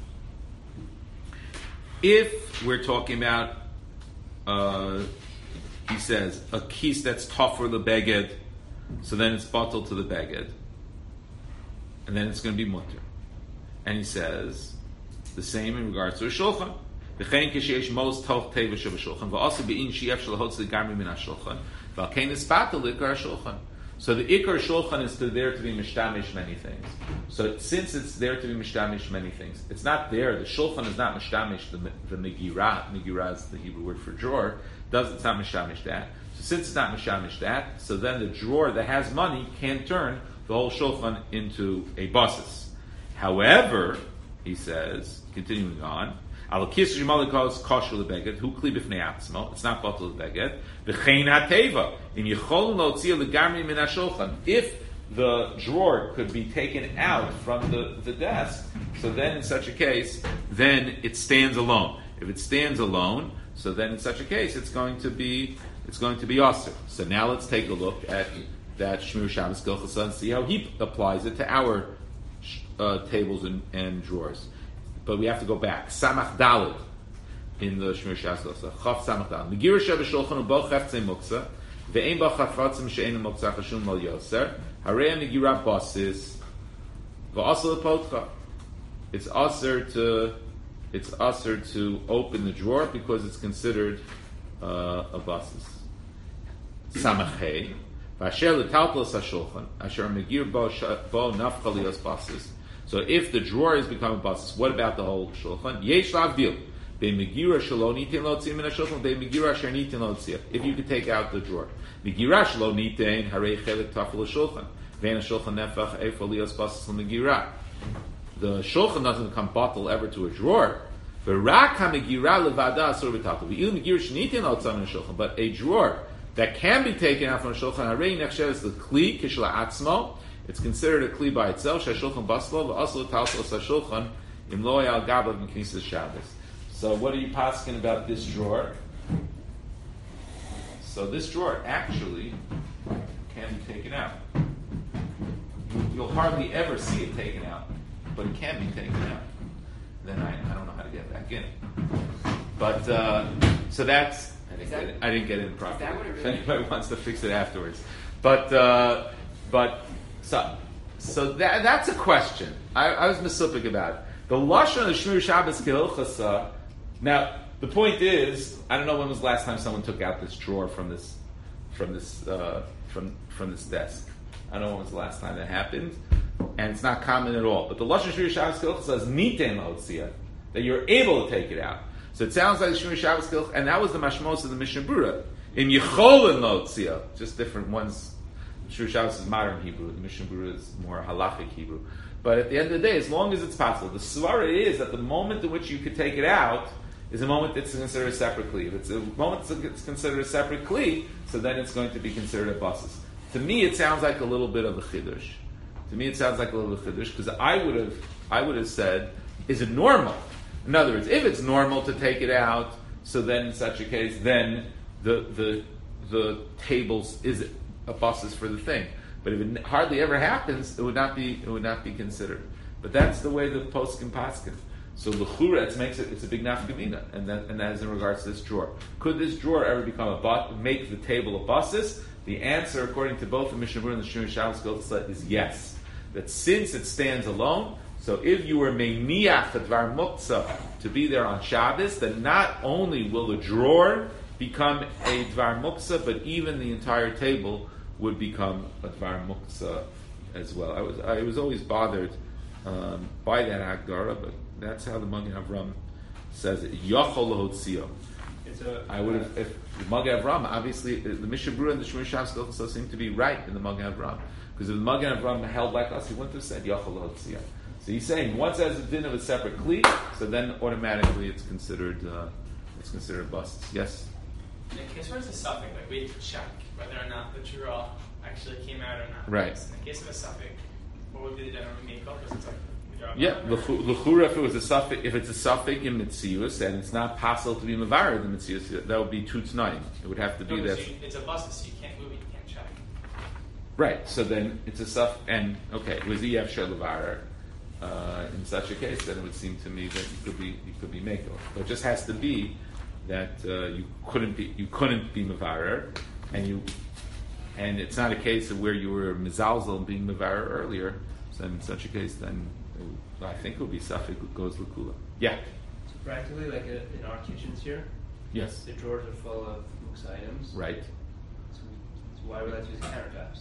if we're talking about, uh, he says, a kiss that's tough for the beged, so then it's bottled to the beged, and then it's going to be mutter. And he says the same in regards to a shulchan. V'chein kisheyesh mos toch teva shebashulchan v'asu bein sheyef shalahotz legarmi min hashulchan v'alkein ispatel likar shulchan. So the ikar shulchan is to there to be mishtamish many things. So since it's there to be mishtamish many things, it's not there. The shulchan is not mishtamish the the megirah. Megirah is the Hebrew word for drawer. Does it's not mishtamish that. So since it's not mishtamish that, so then the drawer that has money can turn the whole shulchan into a basis. However, he says, continuing on, it's not bottle beged. If the drawer could be taken out from the, the desk, so then in such a case, then it stands alone. If it stands alone, so then in such a case, it's going to be it's going to be asur. So now let's take a look at that Shmir Shabbos Gilchasa and see how he applies it to our uh, tables and, and drawers. But we have to go back. Samach Dalid in the Shmir Shabbos Gilchasa. Chaf Samach Dalid. Megirah Sheva Shulchan Ubo Cheftzei Muksa Ve'ein Ba Chafratzim She'ein Muksa Chashum Mal Yoser Harei Megirah Basis V'Asal Potcha. it's usher to it's usher to open the drawer because it's considered uh, a basis. Samachei, v'asher l'taltlos hashulchan, asher megir bo bo nafcha lios basis. So if the drawer has become a basis, what about the whole shulchan? Yesh lavdil. If you could take out the drawer. The shulchan doesn't become bottle ever to a drawer. But a drawer that can be taken out from a shulchan, it's considered a kli by itself. So what are you pasking about this drawer? So this drawer actually can be taken out. You'll hardly ever see it taken out, but it can be taken out. Then I, I don't know how to get back in. But uh, so that's I didn't, that, get it, I didn't get in properly. If anybody wants to fix it afterwards, but uh, but so so that that's a question. I, I was misupik about it. The lashon of Shmir Shabbos Kehilchasa. Now, the point is, I don't know when was the last time someone took out this drawer from this, from this, uh, from from this desk. I don't know when was the last time that happened, and it's not common at all. But the lashon Shmir Shabbos Kilch says niten laotzia, that you're able to take it out. So it sounds like Shmir Shabbos Kilch, and that was the mashmos of the Mishnah Berurah in Yecholin laotzia, just different ones. Shmir Shabbos is modern Hebrew. The Mishnah Berurah is more halachic Hebrew. But at the end of the day, as long as it's possible, the svara is that the moment in which you could take it out is a moment that's considered a separate kli. If it's a moment that's considered a separate kli, so then it's going to be considered a basis. To me, it sounds like a little bit of a chiddush. To me, it sounds like a little bit of a chiddush because I would have, I would have said, is it normal? In other words, if it's normal to take it out, so then in such a case, then the the the tables is a basis for the thing. But if it hardly ever happens, it would not be it would not be considered. But that's the way the poskim paskin. So l'chura, it makes it it's a big nafkamina, and that and that is in regards to this drawer. Could this drawer ever become a but make the table a basis? The answer, according to both the Mishnah Berurah and the Shmir Shabbos Kilch, is yes. That since it stands alone, so if you were meiniach dvar muktzah to be there on Shabbos, then not only will the drawer become a dvar muktzah, but even the entire table would become a dvar muktzah as well. I was I was always bothered um, by that Hagdara, but that's how the Magen Avram says it. Yachol lahotzio. I would have, if the Magen Avram, obviously, the Mishnah Berurah and the Shmir Shabbos Kilch seem to be right in the Magen Avram. Because if the Magen Avram held like us, he wouldn't have said Yachol lahotzio. So he's saying, once as a din of a separate kli, so then automatically it's considered, uh, it's considered bust. Yes? In case where it's a suffix, like we have to check whether or not the draw actually came out or not. Right. In the case of a suffix, what would be the general makeup? Because it's like yeah, l'chura, if it was a suffix, if it's a suffix in mitzius and it's not possible to be mavar the mitzius, that would be two t'nayim. It would have to be no, that. So it's a bus, so you can't move it, you can't check. Right. So then it's a suffix, and okay, was the yef shel uh in such a case, then it would seem to me that you could be you could be mako. But it just has to be that uh, you couldn't be you couldn't be mavar, and you and it's not a case of where you were mizalzel being mavar earlier. So in such a case, then. I think it would be suffix goes l'kula. Yeah. So practically, like a, in our kitchens here, yes, the drawers are full of muksa items. Right. So, so why would I use countertops?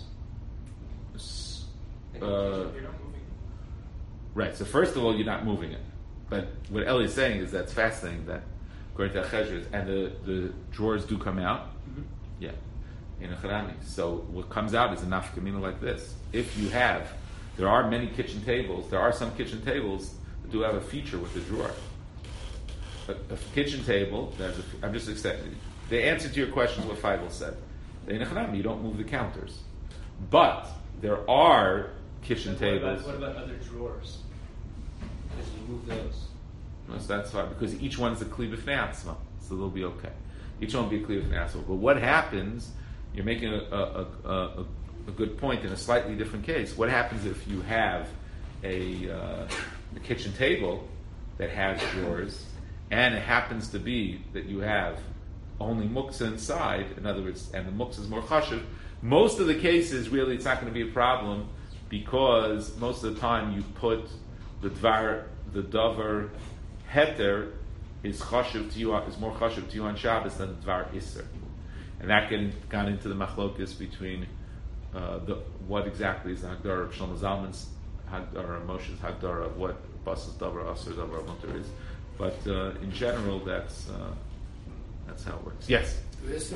Uh, you're not moving. Right. So first of all, you're not moving it. But what Eli is saying is that's fascinating that according to Cheshire, and the, the drawers do come out. Mm-hmm. Yeah. In a charami. So what comes out is a nafkamina like this. If you have There are many kitchen tables. There are some kitchen tables that do have a feature with the drawer. A, a kitchen table, there's a, I'm just accepting. The answer to your question is what Feivel said. In a chanam, you don't move the counters. But there are kitchen what tables. About, what about other drawers? Because you move those. No, so that's fine, because each one's a kli b'fnei atzma, so they'll be okay. Each one will be a kli b'fnei atzma. But what happens, you're making a, a, a, a a good point in a slightly different case. What happens if you have a, uh, a kitchen table that has drawers, and it happens to be that you have only muktzah inside, in other words, and the muktzah is more chashuv? Most of the cases, really, it's not going to be a problem because most of the time you put the dvar, the davar heter is chashuv to you is more chashuv to you on Shabbos than the dvar iser, and that can got into the machlokes between uh, the what exactly is the hagdara of Shlomo Zalman's hagdara, Moshe's hagdara of what basas davar aser davar mutter is, but uh, in general that's uh, that's how it works. Yes. That's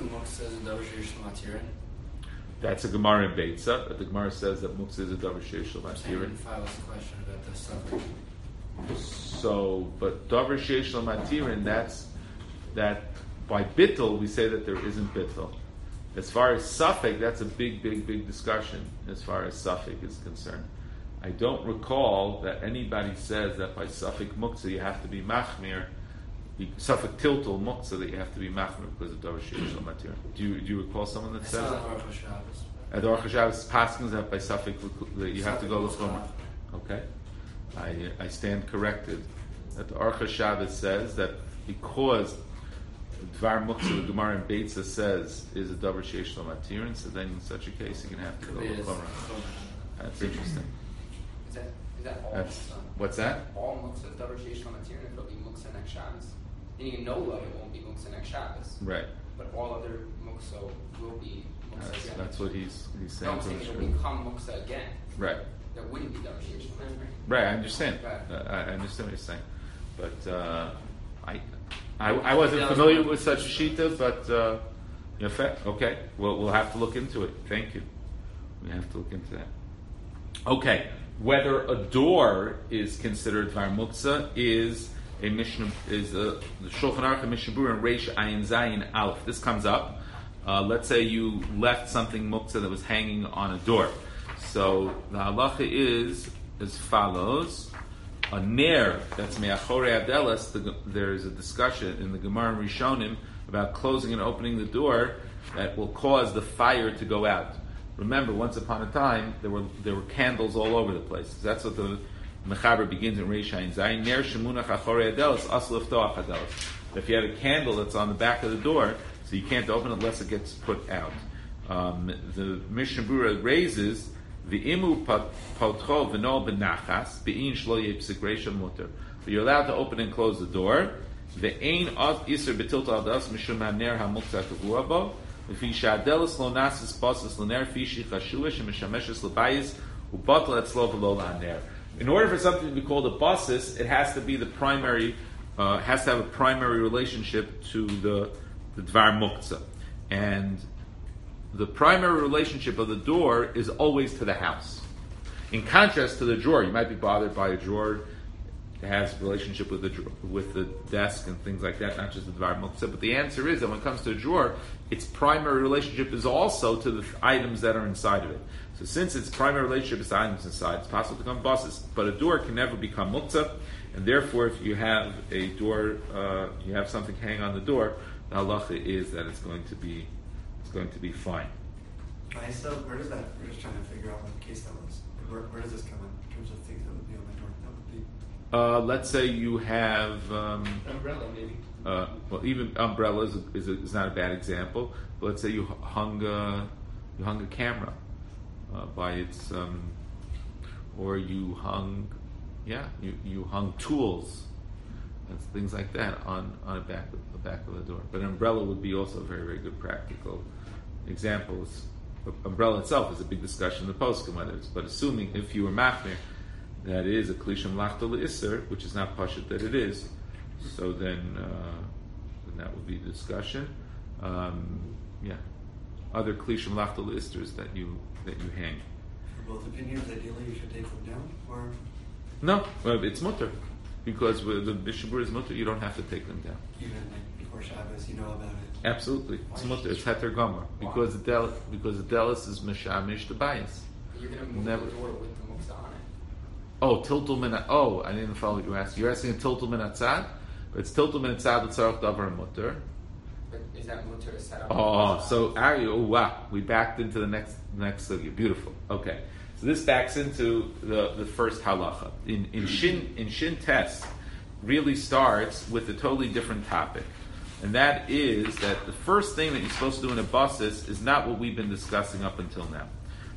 a Gemara in Beitza, but the Gemara says that Muktzah is a Davar Sheish Lo Matirin. question about the suffering. So, but Davar Sheish Lo Matirin, that's that by Bittul we say that there isn't Bittul. As far as Safek, that's a big, big, big discussion as far as Safek is concerned. I don't recall that anybody says that by Safek Muktzah you have to be Machmir. Suffolk tiltul muktzah that you have to be machmir because of davar sheish lo matir. Do you do you recall someone that says that? At the Aruch HaShabbos, Paskins that by Suffolk that you have to go l'chomer. Okay, I I stand corrected. That the Aruch HaShabbos says that because dvar muktzah the Gemara in Beitza says is a davar sheish lo matir, and so then in such a case you can have to go l'chomer. That's interesting. Is that is that all? That's, what's that? All muktzah davar sheish lo matir, and it'll be muktzah next Shabbos. And you know that it won't be muktzah next Shabbos. Right. But all other muktzah will be muktzah That's, again. that's what he's he's saying. No, I'm saying it'll become muktzah again. Right. That wouldn't be davar sheish lo matir. Right. I understand. Right. Uh, I understand what you're saying, but uh, I, I I wasn't familiar with such a shita, but uh, okay. Well, we'll have to look into it. Thank you. We have to look into that. Okay. Whether a door is considered dvar muktzah is a Mishnah is a, the Shulchan Aruch Mishnah Berurah and Reish Ayin Zayin Aleph. This comes up. Uh, let's say you left something muktzah that was hanging on a door. So the halacha is as follows: a ner that's me'achorei adelas. The, there is a discussion in the Gemara and Rishonim about closing and opening the door that will cause the fire to go out. Remember, once upon a time there were there were candles all over the place. That's what the Mechaber begins in Reish Ayin Zayin. Ner shemunach achorei adelas asl liftoach adelas. If you have a candle that's on the back of the door, so you can't open it unless it gets put out. Um, the Mishnah Berurah raises the imu potcho v'no benachas bein shlo yipsik reisha muter. But you're allowed to open and close the door. The ein of iser betilta adelas mishum haner hamuktzah kavua bo. If he shadelas lo nasis basas l'ner fishi chashuish and mishameshes l'bayis ubatel etzlo v'lo l'haner. In order for something to be called a basis, it has to be the primary, uh, has to have a primary relationship to the, the dvar muktzah. And the primary relationship of the door is always to the house. In contrast to the drawer, you might be bothered by a drawer that has a relationship with the with the desk and things like that, not just the dvar muktzah. But the answer is that when it comes to a drawer, its primary relationship is also to the items that are inside of it. So since its primary relationship is to items inside, it's possible to become basis. But a door can never become muktzah, and therefore if you have a door, uh, you have something hanging on the door, the halacha is that it's going to be it's going to be fine. I still, where does that, we're just trying to figure out what case that was. Where, where does this come in, in terms of things that would be on the door? That would be... Uh, let's say you have... Um, umbrella, maybe. Uh, well, even umbrella is, a, is, a, is not a bad example. But let's say you hung a, you hung a camera uh, by its... Um, or you hung... Yeah, you, you hung tools and things like that on, on the back of the back of the door. But an umbrella would be also a very, very good practical example. Umbrella itself is a big discussion in the poskim whether it's, but assuming if you were machmir that it is a klisham lachta le'isser, which is not pashut that it is, so then, uh, then that would be the discussion. Um, yeah, other klisham lachta le'issers that you that you hang. For both opinions, ideally you should take them down, or no, well, it's mutter because with the Mishnah Berurah is mutter. You don't have to take them down. even like before Shabbos, you know about it. Absolutely, it's mutter. It's heter gomer because the del because the delis is mishamish the bias. You're going to move Never. the door with the muktzah on it. Oh, tiltul min. Oh, I didn't follow what you were asking. You're asking a tiltul min atzad, but it's tiltul min atzad l'tzarach davar mutter. But is that mutter set up? Oh, so Ari, oh wow, we backed into the next next sugya. Beautiful. Okay, so this backs into the, the first halacha in in shin in shin test really starts with a totally different topic, and that is that the first thing that you're supposed to do in a basis is not what we've been discussing up until now.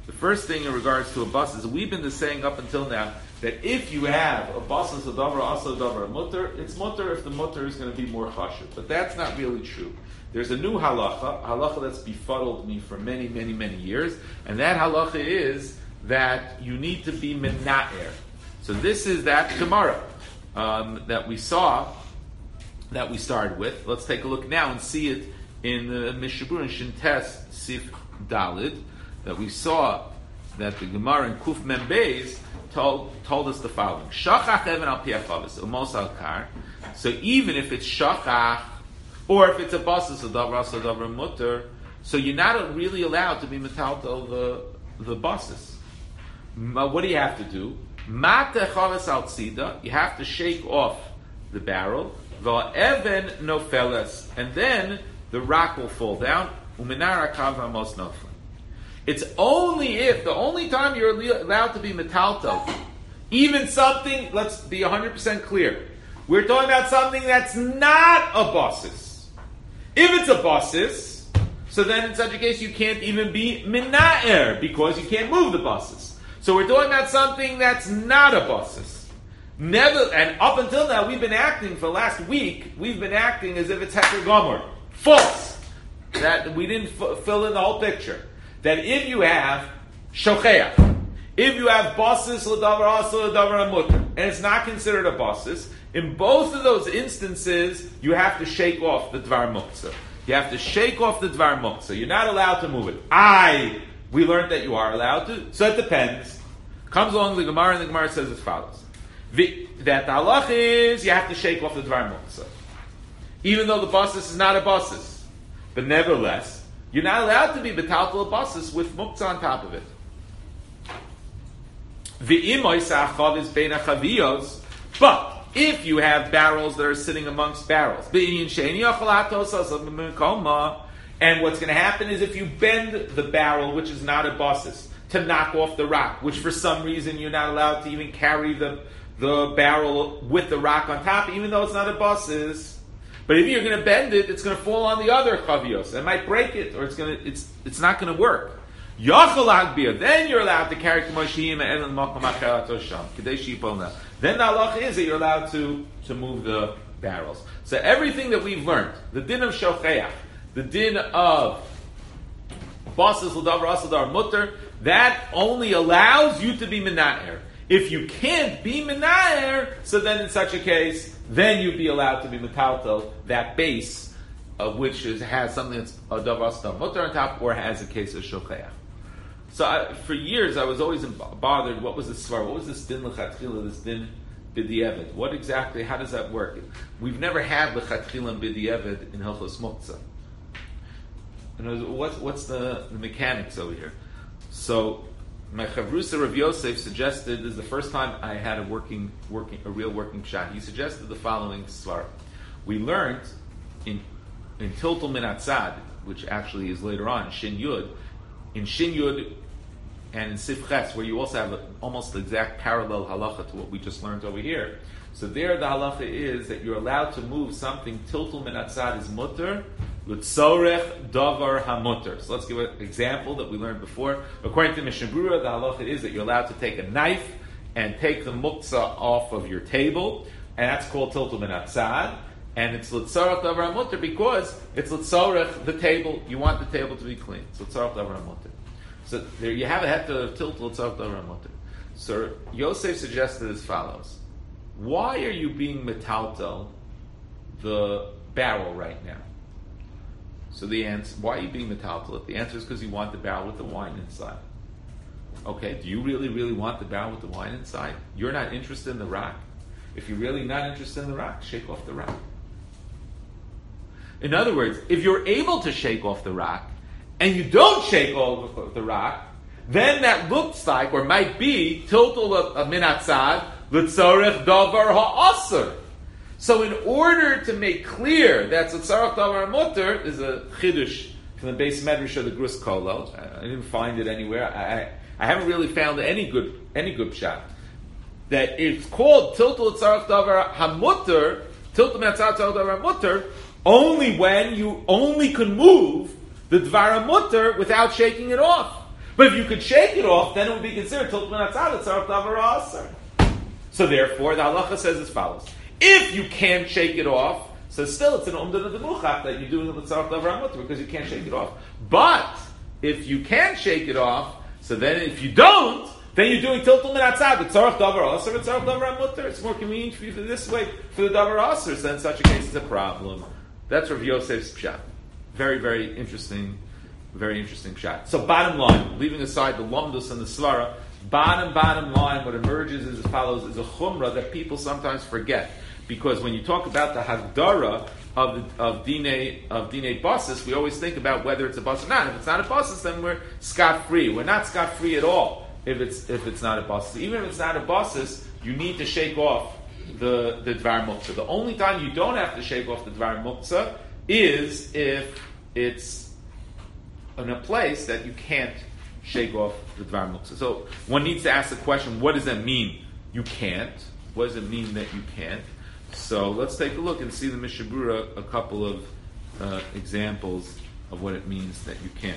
The first thing in regards to a bus is we've been saying up until now that if you have a bus as a davar, also a davar mutter, it's mutter if the mutter is going to be more chashuv. But that's not really true. There's a new halacha, halacha that's befuddled me for many, many, many years, and that halacha is that you need to be mena'er. So this is that Gemara um, that we saw, that we started with. Let's take a look now and see it in the Mishabur and Shintes Sif Dalid, that we saw that the Gemara in Kuf Mem Beis told, told us the following. Shachach even al piachavis, umos al kar. So even if it's shachach, or if it's a basis, a davar, a davar mutter, so you're not really allowed to be metaltel the the basis. What do you have to do? Mate chavis al tzida, you have to shake off the barrel. Va'even nofeles, and then the rock will fall down. Uminar akav amos nofel. It's only if, the only time you're allowed to be metaltel, even something, let's be one hundred percent clear, we're talking about something that's not a basis. If it's a basis, so then in such a case you can't even be mina'er, because you can't move the basis. So we're talking about something that's not a basis. Never, and up until now we've been acting, for the last week, we've been acting as if it's heter gomer. False! That we didn't f- fill in the whole picture. That if you have shocheach, if you have basis l'davar asa l'davar amutter, and it's not considered a basis, in both of those instances, you have to shake off the dvar muktzah. You have to shake off the dvar muktzah. You're not allowed to move it. I, we learned that you are allowed to, so it depends. Comes along the Gemara, and the Gemara says as follows. The, that the halach is, you have to shake off the dvar muktzah. Even though the basis is not a basis. But nevertheless, you're not allowed to be betaltel a basis with muktzah on top of it. But if you have barrels that are sitting amongst barrels, and what's going to happen is if you bend the barrel, which is not a basis, to knock off the rock, which for some reason you're not allowed to even carry the, the barrel with the rock on top, even though it's not a basis. But if you're going to bend it, it's going to fall on the other chavios. It might break it, or it's going to, it's it's not going to work. Then you're allowed to carry k'moshiyim and makom acher atosham k'dei sheyipol. Then the halach is that you're allowed to to move the barrels. So everything that we've learned, the din of shocheach, the din of basis l'davar asa l'davar mutter, that only allows you to be mena'er. If you can't be mena'er, so then in such a case, then you'd be allowed to be metaltel, that base of which is, has something that's a davar asa mutter on top, or has a case of shocheach. So I, for years I was always bothered, what was this svar, what was this din l'chatchila, this din b'di'evet? What exactly, how does that work? We've never had l'chatchila and b'di'evet in Hilchos Muktzah. What's, what's the, the mechanics over here? So, my chavrusa Rav Yosef suggested, this is the first time I had a working, working, a real working shot. He suggested the following svar. We learned in in Tiltul Min Atzad, which actually is later on, Shin Yud, in Shin Yud and in Sif Ches, where you also have a, almost the exact parallel halacha to what we just learned over here. So there the halacha is that you're allowed to move something, Tiltul Min Atzad is mutter, L'tzorech davar hamutter. So let's give an example that we learned before. According to Mishnah Berurah, the halacha is that you're allowed to take a knife and take the muktzah off of your table, and that's called tiltul min atzad. And it's l'tzorech davar hamutter because it's l'tzorech the table. You want the table to be clean. It's l'tzorech davar hamutter. So there you have a heta of tiltul l'tzorech davar hamutter. So Yosef suggested as follows: why are you being metaltel the barrel right now? So the answer, why are you being metaltel? The answer is because you want the barrel with the wine inside. Okay, do you really, really want the barrel with the wine inside? You're not interested in the rock? If you're really not interested in the rock, shake off the rock. In other words, if you're able to shake off the rock, and you don't shake off the rock, then that looks like, or might be, tiltul min atzad, l'tzorech davar ha'asr. So in order to make clear that's a tzarach davar mutter, is a chidush from the Beis Medrash of the Grus Kolel. I didn't find it anywhere. I, I, I haven't really found any good any good shot. That it's called tiltul tzarach davar hamutter, tiltul metzat tzarach davar mutter, only when you only can move the dvar mutter without shaking it off. But if you could shake it off, then it would be considered tiltum and atzad, it's tzarech davar aser. So therefore, the halacha says as follows. If you can't shake it off, so still it's an umdan of the muchach that you're doing it with tzarech davar mutter because you can't shake it off. But if you can shake it off, so then if you don't, then you're doing tiltum and atzad, the tzarech davar aser, the tzarech davar mutter. It's more convenient for you for this way, for the davar aser, so in such a case it's a problem. That's Rav Yosef's pshat. Very, very interesting, very interesting pshat. So bottom line, leaving aside the lomdus and the svara, bottom, bottom line, what emerges is as follows, is a chumrah that people sometimes forget. Because when you talk about the hagdara of the, of dine of dine basis, we always think about whether it's a basis or not. If it's not a basis, then we're scot free. We're not scot free at all if it's if it's not a basis. Even if it's not a basis, you need to shake off the the dvar muktzah. The only time you don't have to shake off the dvar muktzah is if it's in a place that you can't shake off the dvar muktzah. So one needs to ask the question: what does that mean? You can't. What does it mean that you can't? So let's take a look and see the Mishnah Berurah, a couple of uh, examples of what it means that you can't.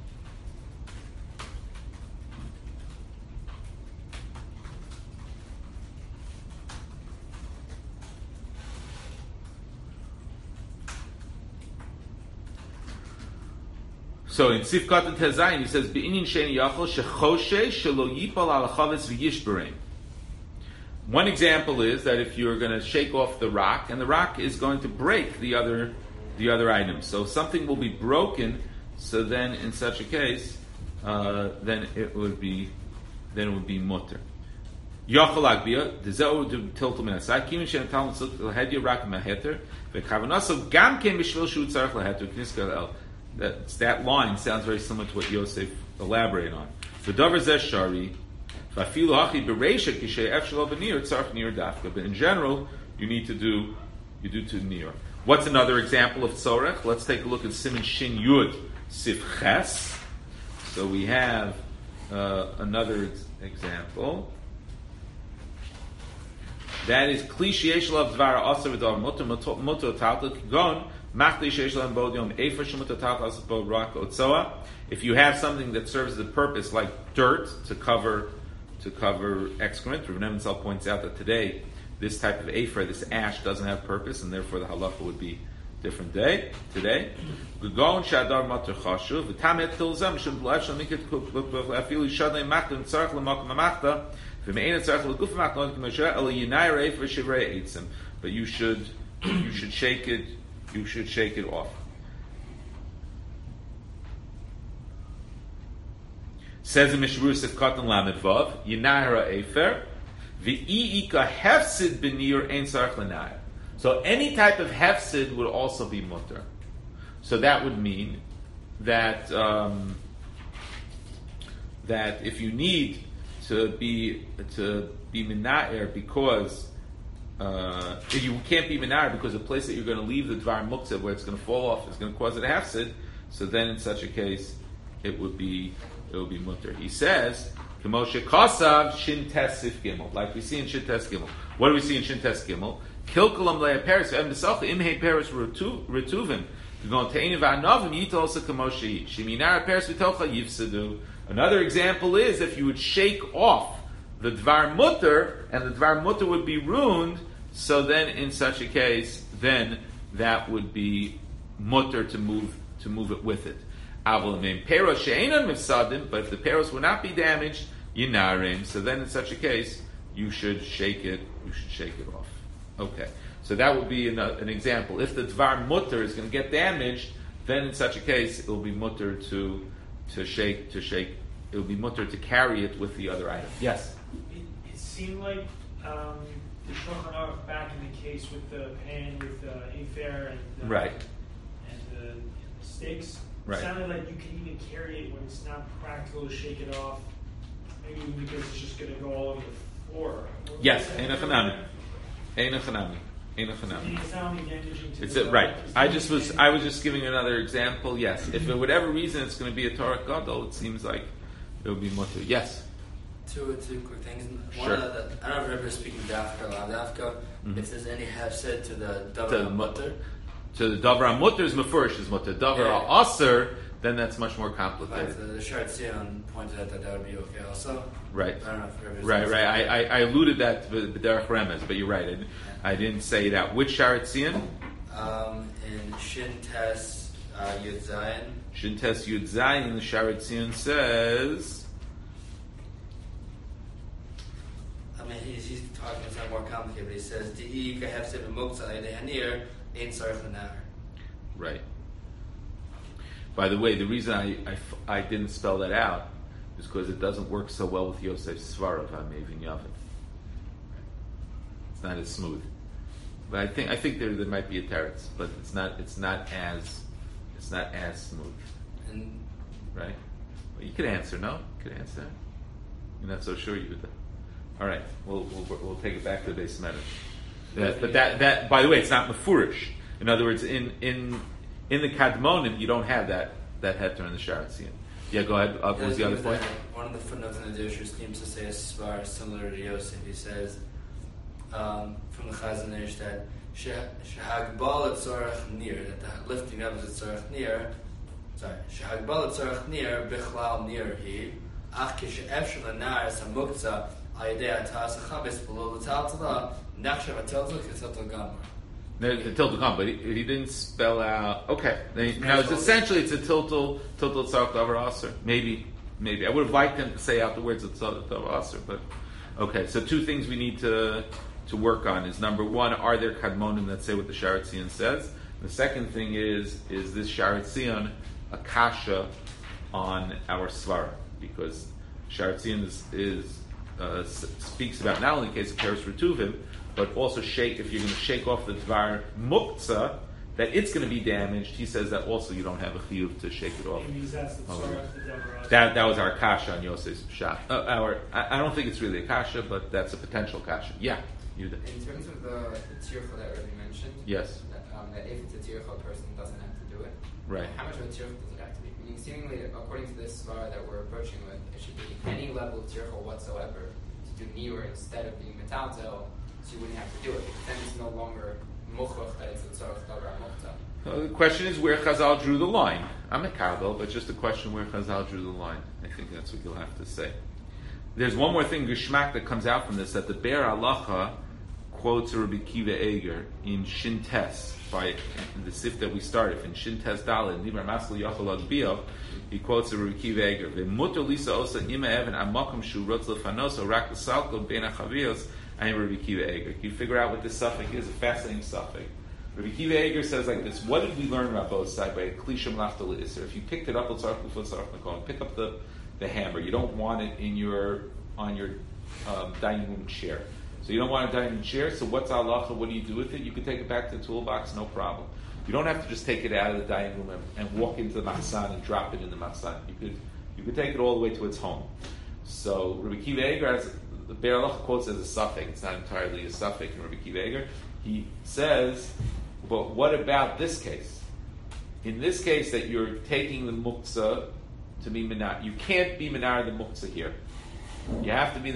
So in Sifkat and Tezayin, he says, "Be'inyin sheni yachol shechoshe shelo yipal al chavetz v'yishberein." One example is that if you're going to shake off the rock, and the rock is going to break the other, the other items, so something will be broken. So then, in such a case, uh, then it would be, then it would be mutter. Yachol agbia dezeu tiltum min asai kimin shen talmud tzuk lahedya rak meheter v'kavanaso gam ken b'shvil shu tzarich laheter kniskal el. That that line sounds very similar to what Yosef elaborated on. The davar zeh shari. But in general, you need to do you do to near. What's another example of tzorech? Let's take a look at Siman Shin Yud Sif Ches. So we have uh, another ex- example. That is Kli Sheyesh Lav Dvar Aser V'Davar Mutter Mutter Talta Gon Machli Sheyesh Lav Bod Yom Efer Shemutter Talta Aser Bod Rak Otzoa. If you have something that serves the purpose, like dirt, to cover to cover excrement. Rav Nebenzahl points out that today, this type of afer, this ash, doesn't have purpose, and therefore the halacha would be different day today. Gegon shadar mater chashuv v'tamet tilzam shum b'lev shal mikit afilu shadnei machta tzarich l'makom machta v'me'ena tzarich l'guf machta not k'moshe el yinayir afer shivrei eitzim. But you should you should shake it you should shake it off. Says in Mishnah Berurah Sifkat Lamed Vav, Yinahra Efer, V'i'ika Hefsid B'nir Ein Tzarech L'nayir. So any type of Hefsid would also be mutter. So that would mean that um, that if you need to be to be Mina'ir because uh, if you can't be Mina'ir because the place that you're going to leave the Dvar Muktzah where it's going to fall off is going to cause it a Hefsid, so then in such a case it would be it will be mutter. He says, K'moshe Kasav Shin Tes Sif Gimel. Like we see in Shin Tes Gimel. What do we see in Shin Tes Gimel? Kilkulam Leia Paris, V'em B'salcha Imhei Paris Retuvim, V'gon Te'ini V'anovim Yita also K'moshe Sheminara Paris V'tocha Yivsadu. Another example is if you would shake off the Dvar Mutter, and the Dvar Mutter would be ruined, so then in such a case, then that would be mutter to move to move it with it. But if the peros would not be damaged, yinarim. So then, in such a case, you should shake it. You should shake it off. Okay. So that would be an, uh, an example. If the dvar mutter is going to get damaged, then in such a case, it will be mutter to to shake to shake. It will be mutter to carry it with the other item. Yes. It, it seemed like um, the Shulchan Aruch back in the case with the pan with the afer and the, right and the, and the sticks. Right. It sounded like you can even carry it when it's not practical to shake it off. Maybe because it's just going to go all over the floor. Yes, Eina Chanami. Eina Chanami. Eina Chanami. It's not only damaging to It's the it, right. it's I just was. damaging- I was just giving another example. Yes, if for whatever reason it's going to be a Torah Gadol, it seems like it would be mutter. Yes. Two two quick things. One Sure. of the, I don't remember speaking Dafka or Lav Dafka. Mhm. If there's any hefsed to the To Davar Mutter. So the davar mutter is mefurish is mutter. Davar Yeah. aser, then that's much more But complicated. the, the Shard Sion pointed out that that would be okay also. Right. I don't know if Rebbe Right, right. I, I, I alluded that to the Derech Remez, but you're right. I, I didn't say it out. Which Sharet Zion? Um, in Shin Tes uh, Yud Zayin. Shin Tes Yud Zayin, the Sharet Zion says. I mean, he's, he's talking something more complicated, but he says, Di'i kahefse b'muktzah ayde hanir ein tzarech l'nar. Right. By the way, the reason I, I, f- I didn't spell that out is because it doesn't work so well with Yosef Svarav HaMevin Yavin. It's not as smooth. But I think I think there there might be a teretz, but it's not it's not as it's not as smooth, And right? Well, you could answer, no? You could answer. You're not so sure you would. All right, we'll we'll, we'll take it back to the base matter. That, but that that by the way, it's not mefurish. In other words, in in in the kadmonim, you don't have that that heter in the Sharet Zion. Yeah, go ahead. Uh, what was the other point? One of the footnotes in the Dusher seems to say a svar similar to Yosef. He says um, from the Chazon Ish that shehagbal tzorach nir, that the lifting up is tzorach nir. Sorry, shehagbal tzorach nir bichlal nir he ach kishe'efshel anar samukza ayidei atas achabes below the taltala nachshav atelzel keteltel gamar. The, the tiltal come, but he, he didn't spell out. Okay, then, now it's essentially it's a tiltal tiltal tzarech davar aser. Maybe, maybe I would have liked him to say out the words of tzarech davar aser, but okay. So two things we need to to work on is number one: are there kadmonim that say what the Sharet Zion says? The second thing is is this Sharet Zion a kasha on our svara, because Sharet Zion is, is uh, speaks about not only the case of Keres Retuvim, but also shake, if you're going to shake off the Dvar Muktzah, that it's going to be damaged. He says that also you don't have a chiyuv to shake it off. He means that's the Oh, tzarech, yeah. the davar. That that was our kasha on Yosef's shot. Uh, our, I, I don't think it's really a kasha, but that's a potential kasha. Yeah, you did. In terms of the, the tircha that Rebbe mentioned, Yes. that, um, that if it's a tircha, a person doesn't have to do it. Right. How much of a tircha does it have to be? Meaning, seemingly, according to this svara that we're approaching with, it should be any level of tircha whatsoever to do niur instead of being metaltel, so you wouldn't have to do it. Because then it's no longer muchach that it's a tzarech davar muchta. Uh, the question is where Chazal drew the line. I'm a kabel, but just a question where Chazal drew the line. I think that's what you'll have to say. There's one more thing, Geshmak, that comes out from this, that the Be'er Halacha quotes Rabbi Kiva Eger in Shintes, by the sif that we started, in Shintes Daled, Nibar Masl Yachal Agbio, he quotes Rabbi Kiva Eger, Ve'muter lisa osa ima even amakom shu rotz lefanoso rak l'salko ben achavios, and Rabbi Kiva Eger. Can you figure out what this suffix is? A fascinating suffix. Rabbi Kiva Eger says like this: what did we learn about both sides by klishim laftal iser? If you picked it up, pick up the, the hammer. You don't want it in your on your um, dining room chair. So you don't want a dining room chair. So what's halacha? What do you do with it? You can take it back to the toolbox, no problem. You don't have to just take it out of the dining room and, and walk into the machsan and drop it in the machsan. You could you could take it all the way to its home. So Rabbi Kiva Eger, has, the Be'er Halacha quotes as a suffix. It's not entirely a suffix in Rabbi Kiva Eger. He says, but what about this case? In this case, that you're taking the muktzah to be minar, you can't be minar the muktzah here. You have to be the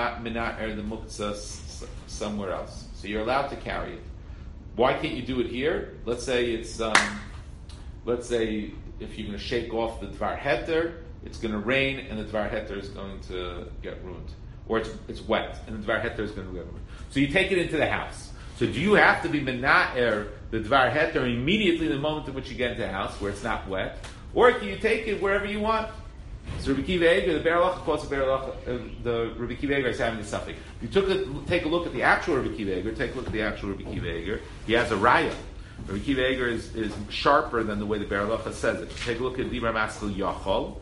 minar the muktzah s- somewhere else. So you're allowed to carry it. Why can't you do it here? Let's say it's, um, let's say if you're going to shake off the dvar heter, it's going to rain and the dvar heter is going to get ruined, or it's it's wet and the dvar heter is going to get ruined. So you take it into the house. So do you have to be menaer the dvar heter immediately the moment in which you get into the house where it's not wet, or can you take it wherever you want? So Rabbi Kiva Eger, the Be'er Halacha quotes the Be'er Halacha, uh, the Rabbi Kiva Eger is having the suffix. You took a, take a look at the actual Rabbi Kiva Eger. Take a look at the actual Rabbi Kiva Eger. He has a raya. Rabbi Kiva Eger is, is sharper than the way the Be'er Halacha says it. Take a look at Dibra Maskel Yachol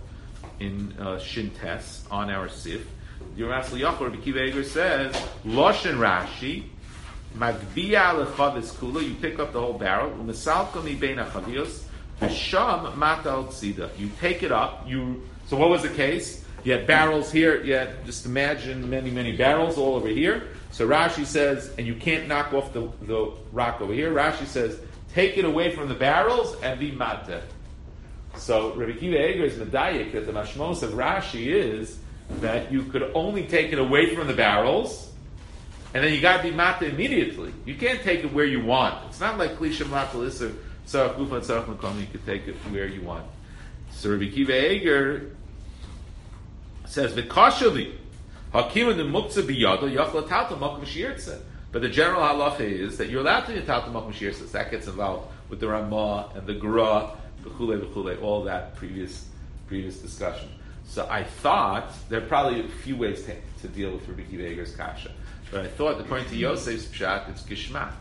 in uh, Shintes on our sif. Dibra Maskel Yachol, Rabbi Kiva Eger says Loshen Rashi. Magbiya lechavis kula. You pick up the whole barrel. Umesalko mi bein achavios. V'sham mata al tzida. You take it up. You. So what was the case? You had barrels here. You had, just imagine many many barrels all over here. So Rashi says, and you can't knock off the, the rock over here. Rashi says, take it away from the barrels and be mata. So Rabbi Kiva Eger is medayik that the mashmos of Rashi is that you could only take it away from the barrels. And then you got to be mata immediately. You can't take it where you want. It's not like klishim latal iser tzarach gufa and tzarach makom. You could take it where you want. So Rabbi Kiva Eger says v'kashali hakim the muktzah biyado yachla talta makom shirtza. But the general halacha is that you're allowed to be talta makom shirtza. That gets involved with the Ramah and the Gra, v'chulei v'chulei, all that previous previous discussion. So I thought there are probably a few ways to, to deal with Rabbi Kiva Eger's kasha, but I thought according to Yosef's pshat, it's gishmak.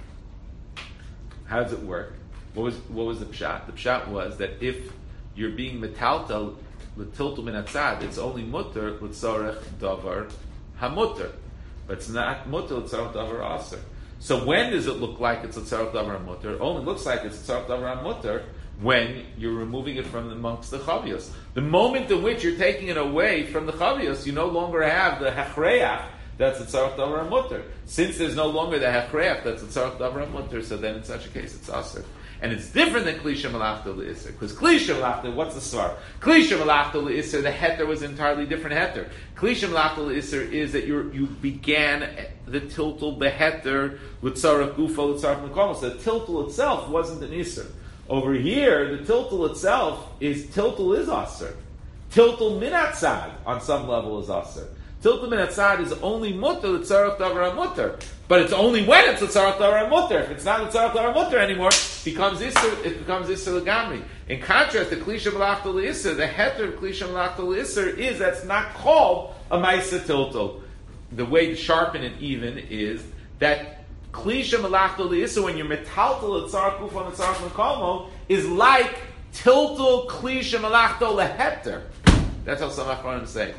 How does it work? What was what was the pshat? The pshat was that if you're being metaltal l'tiltul min atzad, it's only mutter l'tzorech davar hamutter, but it's not mutter l'tzorech davar aser. So when does it look like it's l'tzorech davar hamutter? It only looks like it's l'tzorech davar hamutter when you're removing it from amongst the chavios. The moment in which you're taking it away from the chavios, you no longer have the hechreach that's l'tzorech davar hamutter. Since there's no longer the hechreach that's l'tzorech davar hamutter, so then in such a case it's aser. And it's different than Klisha Malachta L'Isser. Because Klisha Malachta, what's the svar? Klisha Malachta L'Isser, the heter was an entirely different heter. Klisha Malachta L'Isser is that you you began the tiltul beheter with tzarach gufo, with tzarach mekomo. So the tiltul itself wasn't an Isser. Over here, the tiltul itself is, tiltul is aser. Tiltul minatzad, on some level, is aser. Tiltul minatzad is only mutter, the tzarach davar mutter. But it's only when it's a tzarach davar mutter. If it's not a tzarach davar mutter anymore, it becomes isser. It becomes isser legamri. In contrast, the klisha malachta leisser, the heter of klisha malachta leisser is that's not called a ma'isa tiltul. The way to sharpen it even is that klisha malachta leisser, when you're metaltal at tzarach kufa and tzarach mekomo, is like tiltul klisha malachta leheter. That's how some Achronim say.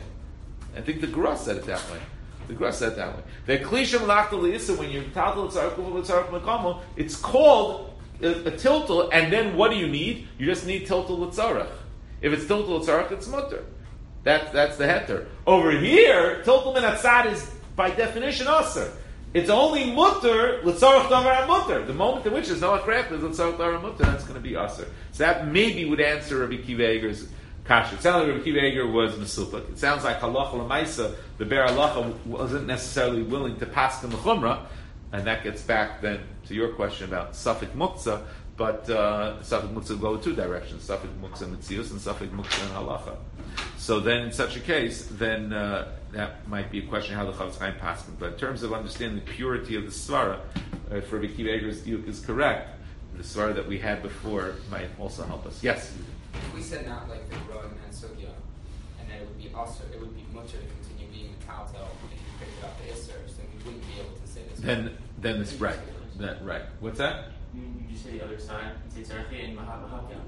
I think the Gra said it that way. The Gra said it that way. The Klisha Malachta L'Issa, when you're Taltal Tzarach Kufa Tzarach Mekomo, it's called a, a tiltal, and then what do you need? You just need tiltal L'Tzarach. If it's tiltal L'Tzarach, it's mutter. That, that's the heter. Over here, tiltal Min Atzad is by definition aser. It's only mutter L'Tzarach Davar mutter. The moment in which there's no akref, there's L'Tzarach Davar mutter, that's going to be aser. So that maybe would answer Rabbi Kiva Eger's kasha. It sounds like Rabbi Kiva Eger was mesupik. It sounds like halacha l'maisa, the ber halacha wasn't necessarily willing to pass the chumrah, and that gets back then to your question about safek muktzah. But uh, safek muktzah go in two directions: safek muktzah mitzius and safek muktzah and halacha. So then, in such a case, then uh, that might be a question how the Chavetz Chaim passed. But in terms of understanding the purity of the svara, uh, if Rabbi Kiva Eger's diuk is correct, the svara that we had before might also help us. Yes. If we said not like the Gra and Sugya, and then it would be also, it would be mutter to continue being a Taltel if you picked it up the Isser, so we wouldn't be able to say this. Then, then it's right. That right. What's that? You, you just say the other side. You say Tzarchi and Mahavahakya.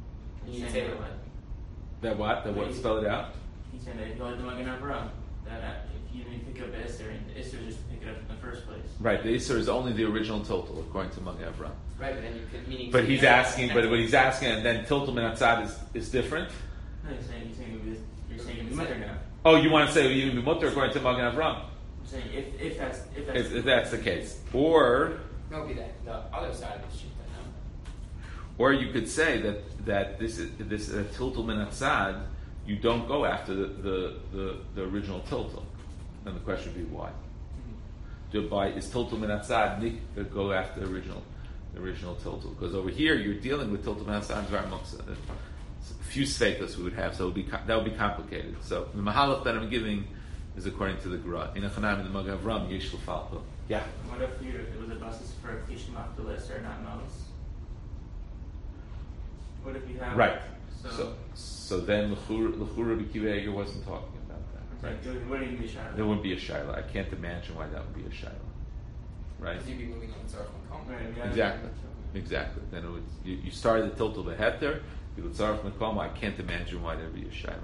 You say it like That what? That what? Spell it out. He said that if you like the Magen Avraham, that if you didn't pick up the Isser, and the Isser just pick it up in the first place. Right. The Isser is only the original total according to Magen Avraham. right, but then you could meaning. But he's asking. But what he's asking, and then tiltul min atzad is is different. No, you're saying you're saying it would be, you're saying it would be mutter now. Oh, you want to say you would be mutter according to Magen Avraham? I'm saying if if that's if that's If, if that's the case, or No, it'd be that the other side of the sheet. Then no. or you could say that that this is this uh, tiltul min atzad. You don't go after the the, the, the original tiltul. Then the question would be why? Mm-hmm. By is tiltul min atzad nik go after the original the original tiltul? Because over here you're dealing with tiltul min atzad var muksa. A few sveikas we would have, so it would be that would be complicated. So the mahalach that I'm giving is according to the Gra. In Achanam in the Magen Avraham yesh l'falto. Yeah. What if you, it was a basis for Kishim Abdulis or not Mos? What if you have Right. So, So so then l'chur Rabbi Kiva Eger wasn't talking about that. Right. it wouldn't even be Shiloh. There wouldn't be a shaila. I can't imagine why that would be a shaila. Right. Because you'd be moving on the Tzarech Mekom. Right, yeah. Exactly. Exactly. Then it would, you, you started the tiltul beheter, you would tzarech mekom. I can't imagine why there'd be a shaila.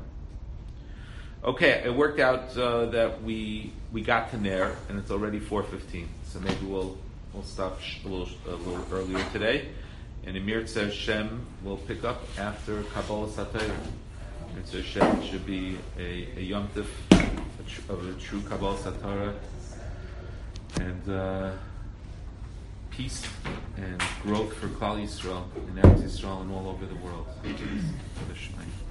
Okay, it worked out uh, that we we got to Ner, and it's already four fifteen. So maybe we'll we'll stop sh- a little a little earlier today. And Emir says Shem will pick up after Kabbalah Satayr. It says Shem should be a, a Yom Tif a tr- of a true Kabbalah Satayr, and uh, peace and growth for Klal Yisrael and Eretz Yisrael and all over the world.